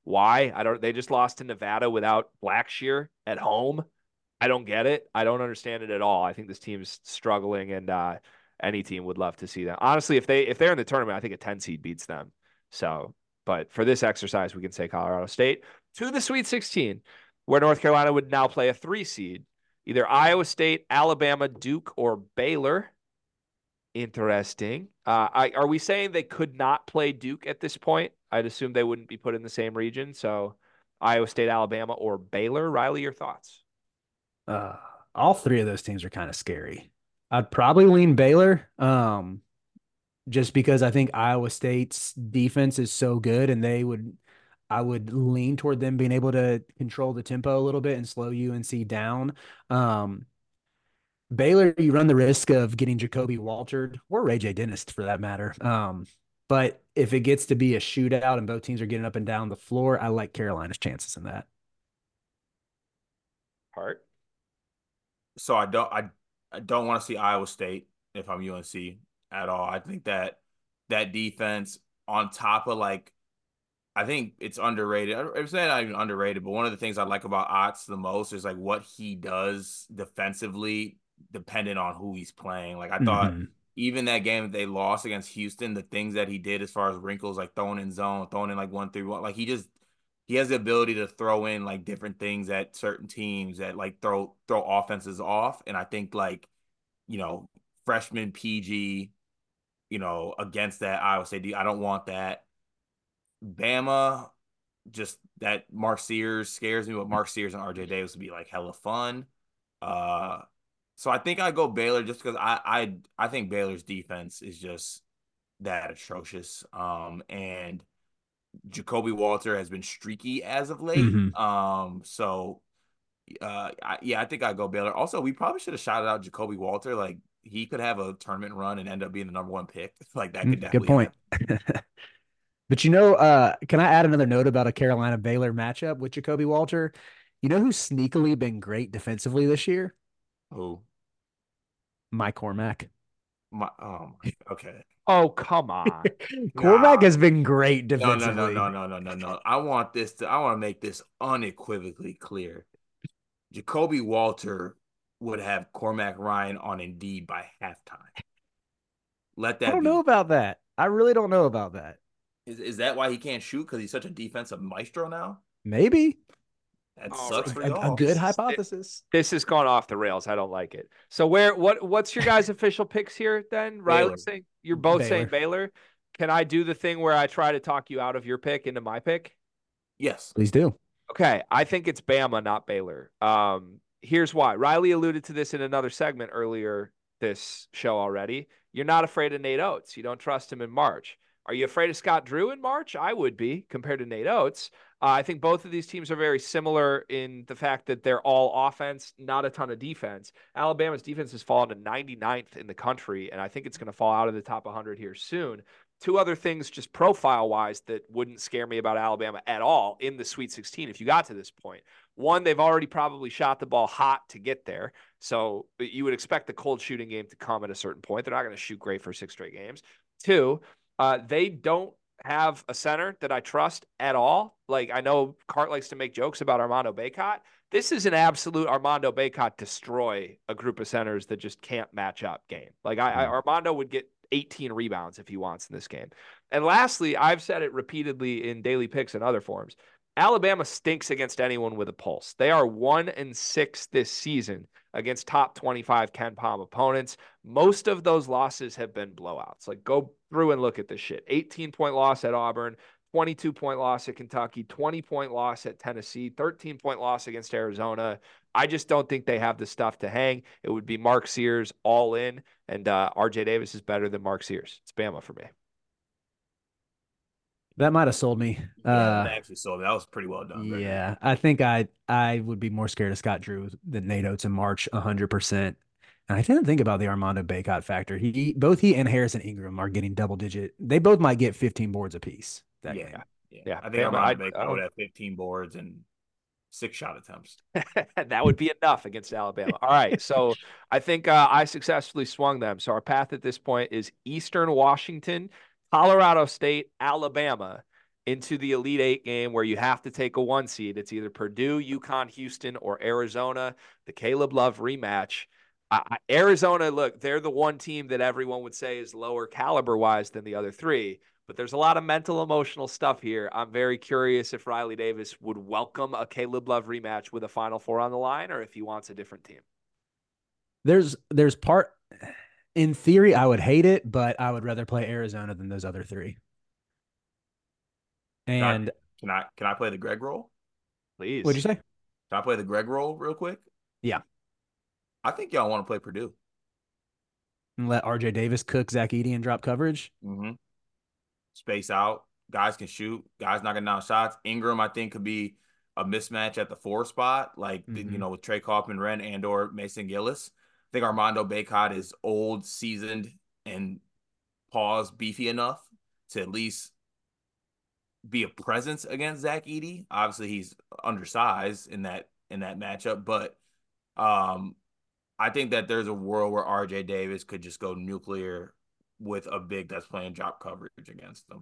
Why? I don't. They just lost to Nevada without Blackshear at home. I don't get it. I don't understand it at all. I think this team's struggling, and uh, any team would love to see them. Honestly, if they if they're in the tournament, I think a ten seed beats them. So, but for this exercise, we can say Colorado State to the Sweet sixteen, where North Carolina would now play a three seed, either Iowa State, Alabama, Duke, or Baylor. Interesting. Uh, I, are we saying they could not play Duke at this point? I'd assume they wouldn't be put in the same region. So Iowa State, Alabama, or Baylor. Riley, your thoughts? Uh, all three of those teams are kind of scary. I'd probably lean Baylor, um, just because I think Iowa State's defense is so good, and they would, I would lean toward them being able to control the tempo a little bit and slow U N C down. Um, Baylor, you run the risk of getting Jacoby Waltered or Ray J. Dennis for that matter. Um, but if it gets to be a shootout and both teams are getting up and down the floor, I like Carolina's chances in that. Hart? So I don't I, I don't want to see Iowa State if I'm U N C at all. I think that that defense on top of like I think it's underrated. I'm saying not even underrated, but one of the things I like about Otts the most is like what he does defensively, dependent on who he's playing. Like I thought Mm-hmm. even that game that they lost against Houston, the things that he did as far as wrinkles, like throwing in zone, throwing in like one three one, like he just he has the ability to throw in like different things at certain teams that like throw throw offenses off. And I think like, you know, freshman P G, you know, against that Iowa State, I don't want that. Bama, just that Mark Sears scares me, but Mark Sears and R J Davis would be like hella fun. Uh, so I think I go Baylor just because I, I I think Baylor's defense is just that atrocious. Um, and Jacoby Walter has been streaky as of late. Mm-hmm. Um, so uh, I, yeah, I think I go Baylor. Also, we probably should have shouted out Jacoby Walter. Like he could have a tournament run and end up being the number one pick. Like that could definitely Good point. But you know, uh, can I add another note about a Carolina Baylor matchup with Jacoby Walter? You know who's sneakily been great defensively this year? Who? Mike Cormack. My, oh, my, okay. Oh, come on. Cormack Nah. has been great No, defensively. no, no, no, no, no, no, no. I want this to, I want to make this unequivocally clear. Jacoby Walter would have Cormac Ryan on Indeed by halftime. Let that I don't be. know about that. I really don't know about that. Is, is that why he can't shoot? Because he's such a defensive maestro now? Maybe. That Oh, sucks right. for A, y'all. a good This is- hypothesis. This has gone off the rails. I don't like it. So where what what's your guys' official picks here then? Riley Baylor. saying you're both Baylor. saying Baylor. Can I do the thing where I try to talk you out of your pick into my pick? Yes. Please do. Okay, I think it's Bama, not Baylor. Um, here's why. Riley alluded to this in another segment earlier this show already. You're not afraid of Nate Oates. You don't trust him in March. Are you afraid of Scott Drew in March? I would be compared to Nate Oates. Uh, I think both of these teams are very similar in the fact that they're all offense, not a ton of defense. Alabama's defense has fallen to ninety-ninth in the country, and I think it's going to fall out of the top one hundred here soon. Two other things just profile-wise that wouldn't scare me about Alabama at all in the Sweet sixteen if you got to this point. One, they've already probably shot the ball hot to get there, so you would expect the cold shooting game to come at a certain point. They're not going to shoot great for six straight games. Two, uh, they don't have a center that I trust at all. Like, I know Cart likes to make jokes about Armando Bacot. This is an absolute Armando Bacot destroy a group of centers that just can't match up game. Like, I, I Armando would get eighteen rebounds if he wants in this game. And lastly, I've said it repeatedly in daily picks and other forms. Alabama stinks against anyone with a pulse. They are one and six this season against top twenty-five Ken Palm opponents. Most of those losses have been blowouts. Like, go through and look at this shit. eighteen point loss at Auburn, twenty-two point loss at Kentucky, twenty point loss at Tennessee, thirteen point loss against Arizona. I just don't think they have the stuff to hang. It would be Mark Sears all in, and uh, R J Davis is better than Mark Sears. It's Bama for me. That might have sold me. Yeah, Uh, that actually sold me. That was pretty well done. Brendan. yeah, I think I I would be more scared of Scott Drew than Nate Oates in March, one hundred percent. And I didn't think about the Armando Bacot factor. He both he and Harrison Ingram are getting double digit. They both might get fifteen boards apiece. That Yeah. game. Yeah. Yeah, I think Bama, Armando I'd- Bacot I don't- would have fifteen boards and six shot attempts. That would be enough against Alabama. All right. So I think uh, I successfully swung them. So our path at this point is Eastern Washington, Colorado State, Alabama into the Elite Eight game where you have to take a one seed. It's either Purdue, UConn, Houston, or Arizona. The Caleb Love rematch. I, Arizona, look, they're the one team that everyone would say is lower caliber wise than the other three. But there's a lot of mental, emotional stuff here. I'm very curious if Riley Davis would welcome a Caleb Love rematch with a Final Four on the line, or if he wants a different team. There's there's part in theory I would hate it, but I would rather play Arizona than those other three. And can I can I play the Greg role? Please. What'd you say? Can I play the Greg role real quick? Yeah. I think y'all want to play Purdue. And let R J Davis cook Zach Edey and drop coverage. Mm-hmm. Space out. Guys can shoot. Guys knocking down shots. Ingram, I think, could be a mismatch at the four spot, like, mm-hmm. you know, with Trey Kaufman, Ren, and or Mason Gillis. I think Armando Bacot is old, seasoned, and pause beefy enough to at least be a presence against Zach Edey. Obviously, he's undersized in that in that matchup, but um, I think that there's a world where R J Davis could just go nuclear with a big that's playing drop coverage against them.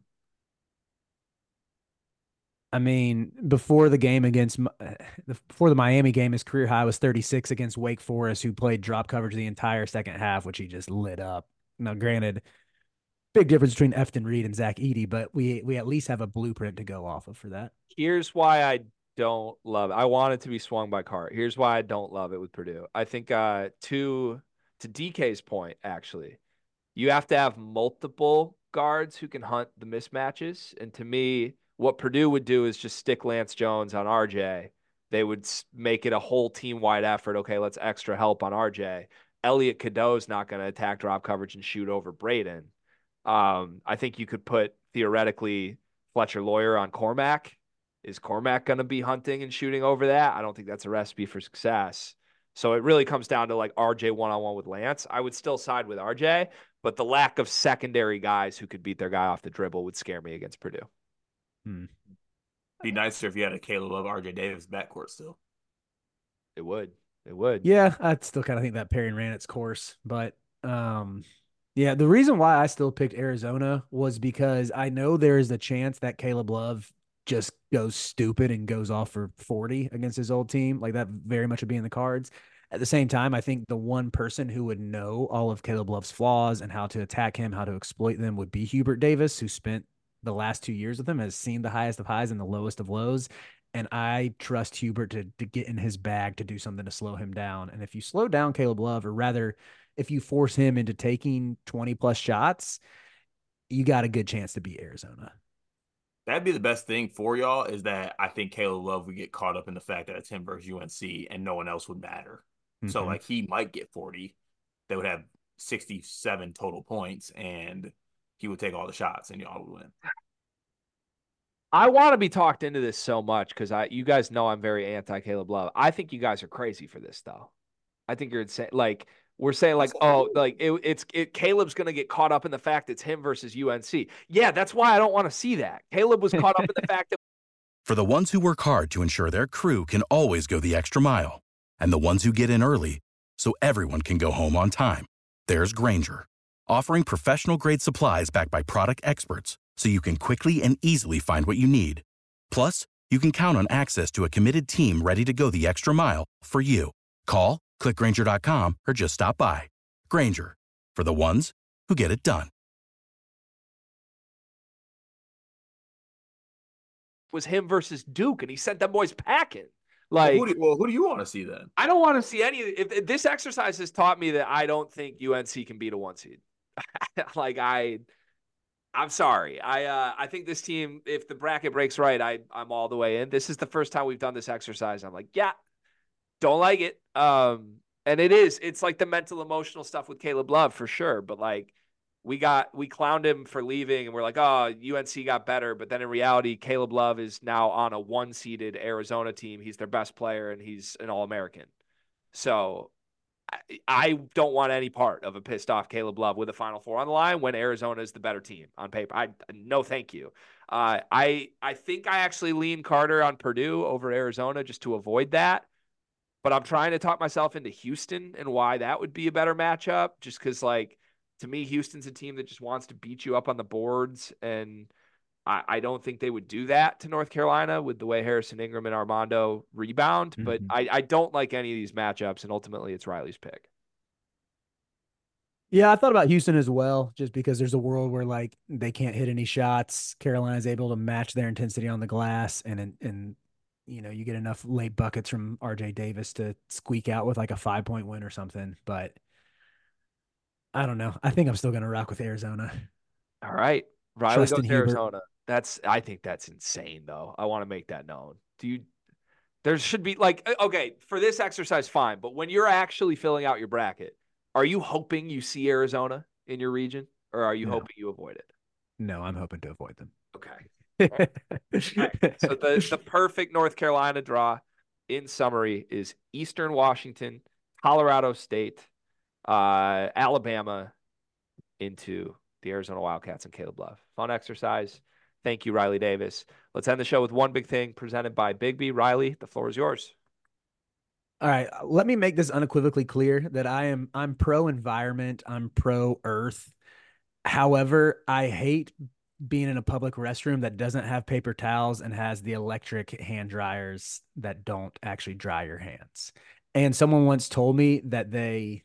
I mean, before the game against before the Miami game, his career high was thirty-six against Wake Forest, who played drop coverage the entire second half, which he just lit up. Now, granted, big difference between Efton Reed and Zach Edey, but we we at least have a blueprint to go off of for that. Here's why I don't love it. I want it to be swung by Cart. Here's why I don't love it with Purdue. I think uh, to to D K's point, actually, you have to have multiple guards who can hunt the mismatches. And to me, what Purdue would do is just stick Lance Jones on R J. They would make it a whole team-wide effort. Okay, let's extra help on R J. Elliot Cadeau's not going to attack drop coverage and shoot over Braden. Um, I think you could put, theoretically, Fletcher Lawyer on Cormac. Is Cormac going to be hunting and shooting over that? I don't think that's a recipe for success. So it really comes down to like R J one-on-one with Lance. I would still side with R J, but the lack of secondary guys who could beat their guy off the dribble would scare me against Purdue. Hmm. Be nicer if you had a Caleb Love, R J Davis backcourt still. It would. It would. Yeah, I still kind of think that pairing ran its course. But, um, yeah, the reason why I still picked Arizona was because I know there is a chance that Caleb Love just goes stupid and goes off for forty against his old team. Like, that very much would be in the cards. At the same time, I think the one person who would know all of Caleb Love's flaws and how to attack him, how to exploit them would be Hubert Davis, who spent the last two years with him, has seen the highest of highs and the lowest of lows. And I trust Hubert to, to get in his bag to do something to slow him down. And if you slow down Caleb Love, or rather, if you force him into taking twenty plus shots, you got a good chance to beat Arizona. That'd be the best thing for y'all, is that I think Caleb Love would get caught up in the fact that it's him versus U N C and no one else would matter. Mm-hmm. So, like, he might get forty. They would have sixty-seven total points, and he would take all the shots, and y'all would win. I want to be talked into this so much because I, you guys know I'm very anti-Caleb Love. I think you guys are crazy for this, though. I think you're insane. Like, we're saying, like, oh, like it, it's it. Caleb's gonna get caught up in the fact it's him versus U N C. Yeah, that's why I don't want to see that. Caleb was caught up in the fact that. For the ones who work hard to ensure their crew can always go the extra mile, and the ones who get in early so everyone can go home on time, there's Grainger, offering professional-grade supplies backed by product experts, so you can quickly and easily find what you need. Plus, you can count on access to a committed team ready to go the extra mile for you. Call, click Grainger dot com, or just stop by. Grainger, for the ones who get it done. It was him versus Duke, and he sent them boys packing. Like, well, who do, well, who do you want to see then? I don't want to see any. If, if this exercise has taught me that I don't think U N C can beat a one seed. like I. I'm sorry. I uh, I think this team, if the bracket breaks right, I, I'm all the way in. This is the first time we've done this exercise. I'm like, yeah, don't like it. Um, and it is. It's like the mental, emotional stuff with Caleb Love for sure. But, like, we got we clowned him for leaving, and we're like, oh, U N C got better. But then in reality, Caleb Love is now on a one-seeded Arizona team. He's their best player, and he's an All-American. So I don't want any part of a pissed off Caleb Love with a Final Four on the line when Arizona is the better team on paper. I no, thank you. Uh, I I think I actually lean Carter on Purdue over Arizona just to avoid that. But I'm trying to talk myself into Houston and why that would be a better matchup. Just because, like, to me, Houston's a team that just wants to beat you up on the boards, and I, I don't think they would do that to North Carolina with the way Harrison Ingram and Armando rebound, but Mhm. I, I don't like any of these matchups, and ultimately it's Riley's pick. Yeah, I thought about Houston as well, just because there's a world where like they can't hit any shots. Carolina's able to match their intensity on the glass, and and you know you get enough late buckets from R J Davis to squeak out with like a five point win or something. But I don't know. I think I'm still gonna rock with Arizona. All right. Riley Trust in goes to Hubert. Arizona. That's I think that's insane though. I want to make that known. Do you there should be like okay, for this exercise fine, but when you're actually filling out your bracket, are you hoping you see Arizona in your region or are you No. hoping you avoid it? No, I'm hoping to avoid them. Okay. All right. So the the perfect North Carolina draw in summary is Eastern Washington, Colorado State, uh, Alabama into the Arizona Wildcats and Caleb Love. Fun exercise. Thank you, Riley Davis. Let's end the show with one big thing presented by Bigby. Riley, the floor is yours. All right, let me make this unequivocally clear that I am I'm pro environment, I'm pro earth. However, I hate being in a public restroom that doesn't have paper towels and has the electric hand dryers that don't actually dry your hands. And someone once told me that they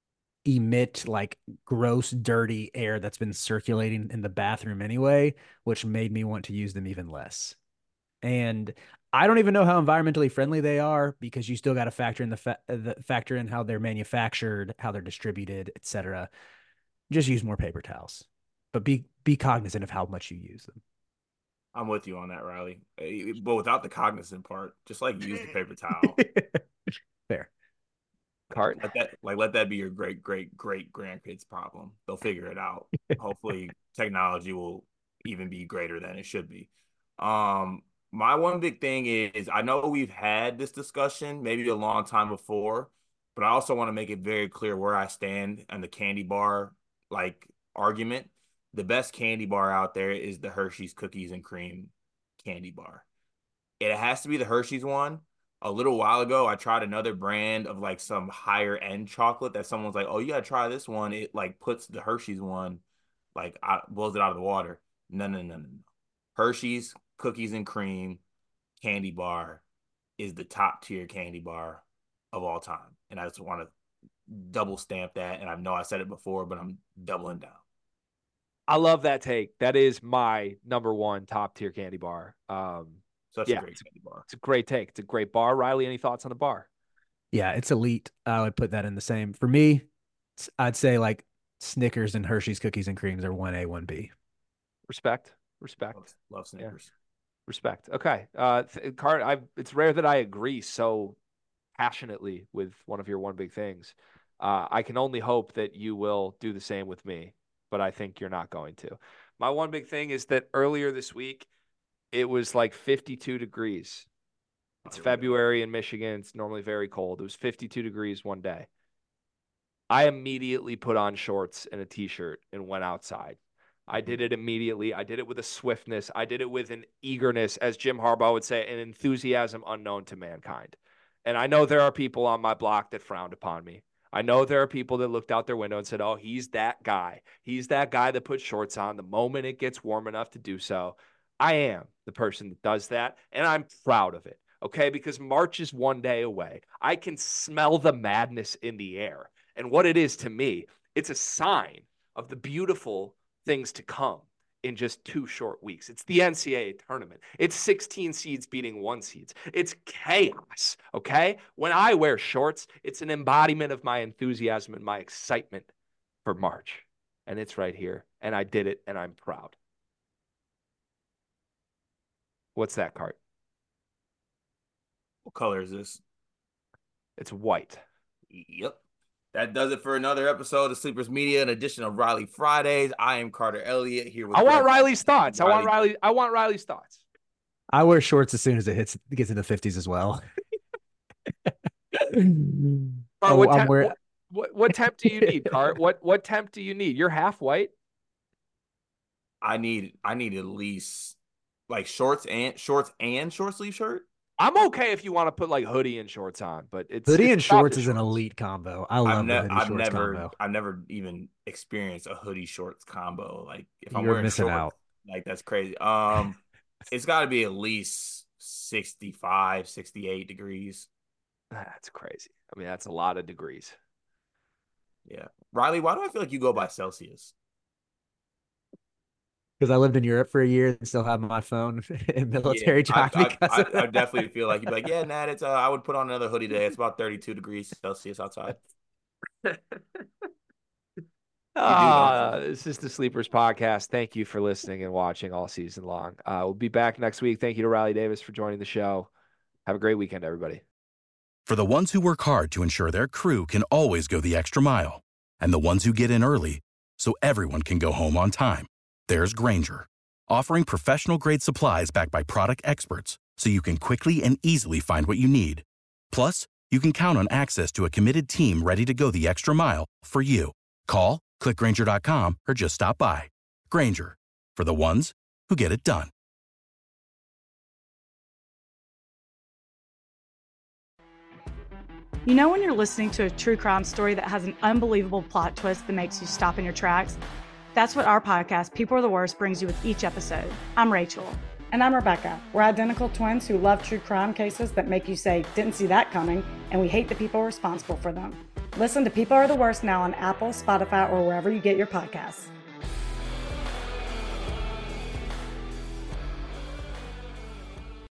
emit like gross, dirty air that's been circulating in the bathroom anyway, which made me want to use them even less. And I don't even know how environmentally friendly they are because you still got to factor in the, fa- the factor in how they're manufactured, how they're distributed, et cetera. Just use more paper towels, but be be cognizant of how much you use them. I'm with you on that, Riley. Eh, But without the cognizant part, just like use the paper towel. Fair. Cart. Let that like let that be your great great great grandkids' problem. They'll figure it out. Hopefully, technology will even be greater than it should be. Um, my one big thing is I know we've had this discussion maybe a long time before, but I also want to make it very clear where I stand on the candy bar like argument. The best candy bar out there is the Hershey's Cookies and Cream candy bar. It has to be the Hershey's one. A little while ago, I tried another brand of like some higher end chocolate that someone's like, "Oh, you gotta try this one." It like puts the Hershey's one, like out, blows it out of the water. No, no, no, no, no. Hershey's Cookies and Cream candy bar is the top tier candy bar of all time, and I just want to double stamp that. And I know I said it before, but I'm doubling down. I love that take. That is my number one top tier candy bar. Um, Such yeah, a great it's, candy bar. it's a great take. It's a great bar. Riley, any thoughts on the bar? Yeah, it's elite. I would put that in the same. For me, I'd say like Snickers and Hershey's Cookies and Creams are one A, one B. Respect. Respect. Love, love Snickers. Yeah. Respect. Okay. Uh, Cart, I it's rare that I agree so passionately with one of your one big things. Uh, I can only hope that you will do the same with me, but I think you're not going to. My one big thing is that earlier this week, it was like fifty-two degrees. It's February in Michigan. It's normally very cold. It was fifty-two degrees one day. I immediately put on shorts and a t-shirt and went outside. I did it immediately. I did it with a swiftness. I did it with an eagerness, as Jim Harbaugh would say, an enthusiasm unknown to mankind. And I know there are people on my block that frowned upon me. I know there are people that looked out their window and said, oh, he's that guy. He's that guy that puts shorts on the moment it gets warm enough to do so. I am the person that does that, and I'm proud of it, okay? Because March is one day away. I can smell the madness in the air. And what it is to me, it's a sign of the beautiful things to come in just two short weeks. It's the N C double A tournament. It's sixteen seeds beating one seeds. It's chaos, okay? When I wear shorts, it's an embodiment of my enthusiasm and my excitement for March. And it's right here. And I did it, and I'm proud. What's that, Cart? What color is this? It's white. Yep. That does it for another episode of Sleepers Media, an edition of Riley Fridays. I am Carter Elliott here with I want Greg. Riley's thoughts. Riley. I want Riley. I want Riley's thoughts. I wear shorts as soon as it hits gets into the fifties as well. Cart, oh, what, I'm temp, wearing... what, what, what temp do you need, Cart? What what temp do you need? You're half white. I need I need at least like shorts and shorts and short sleeve shirt. I'm okay if you want to put like hoodie and shorts on, but it's hoodie it's and shorts is an elite combo. I love I've, ne- the hoodie I've shorts never combo. I've never even experienced a hoodie shorts combo. Like if I'm You're wearing missing shorts, out. Like, that's crazy. Um, it's got to be at least sixty-five, sixty-eight degrees. That's crazy. I mean, that's a lot of degrees. Yeah. Riley, why do I feel like you go by Celsius? Because I lived in Europe for a year and still have my phone in military yeah, time. I, because I, I, I definitely feel like you'd be like, yeah, Nat, it's uh, I would put on another hoodie today. It's about thirty-two degrees Celsius outside. Uh, this is the Sleepers Podcast. Thank you for listening and watching all season long. Uh, we'll be back next week. Thank you to Riley Davis for joining the show. Have a great weekend, everybody. For the ones who work hard to ensure their crew can always go the extra mile, and the ones who get in early so everyone can go home on time, there's Grainger, offering professional-grade supplies backed by product experts so you can quickly and easily find what you need. Plus, you can count on access to a committed team ready to go the extra mile for you. Call, click Grainger dot com, or just stop by. Grainger, for the ones who get it done. You know when you're listening to a true crime story that has an unbelievable plot twist that makes you stop in your tracks? That's what our podcast, People Are the Worst, brings you with each episode. I'm Rachel. And I'm Rebecca. We're identical twins who love true crime cases that make you say, didn't see that coming, and we hate the people responsible for them. Listen to People Are the Worst now on Apple, Spotify, or wherever you get your podcasts.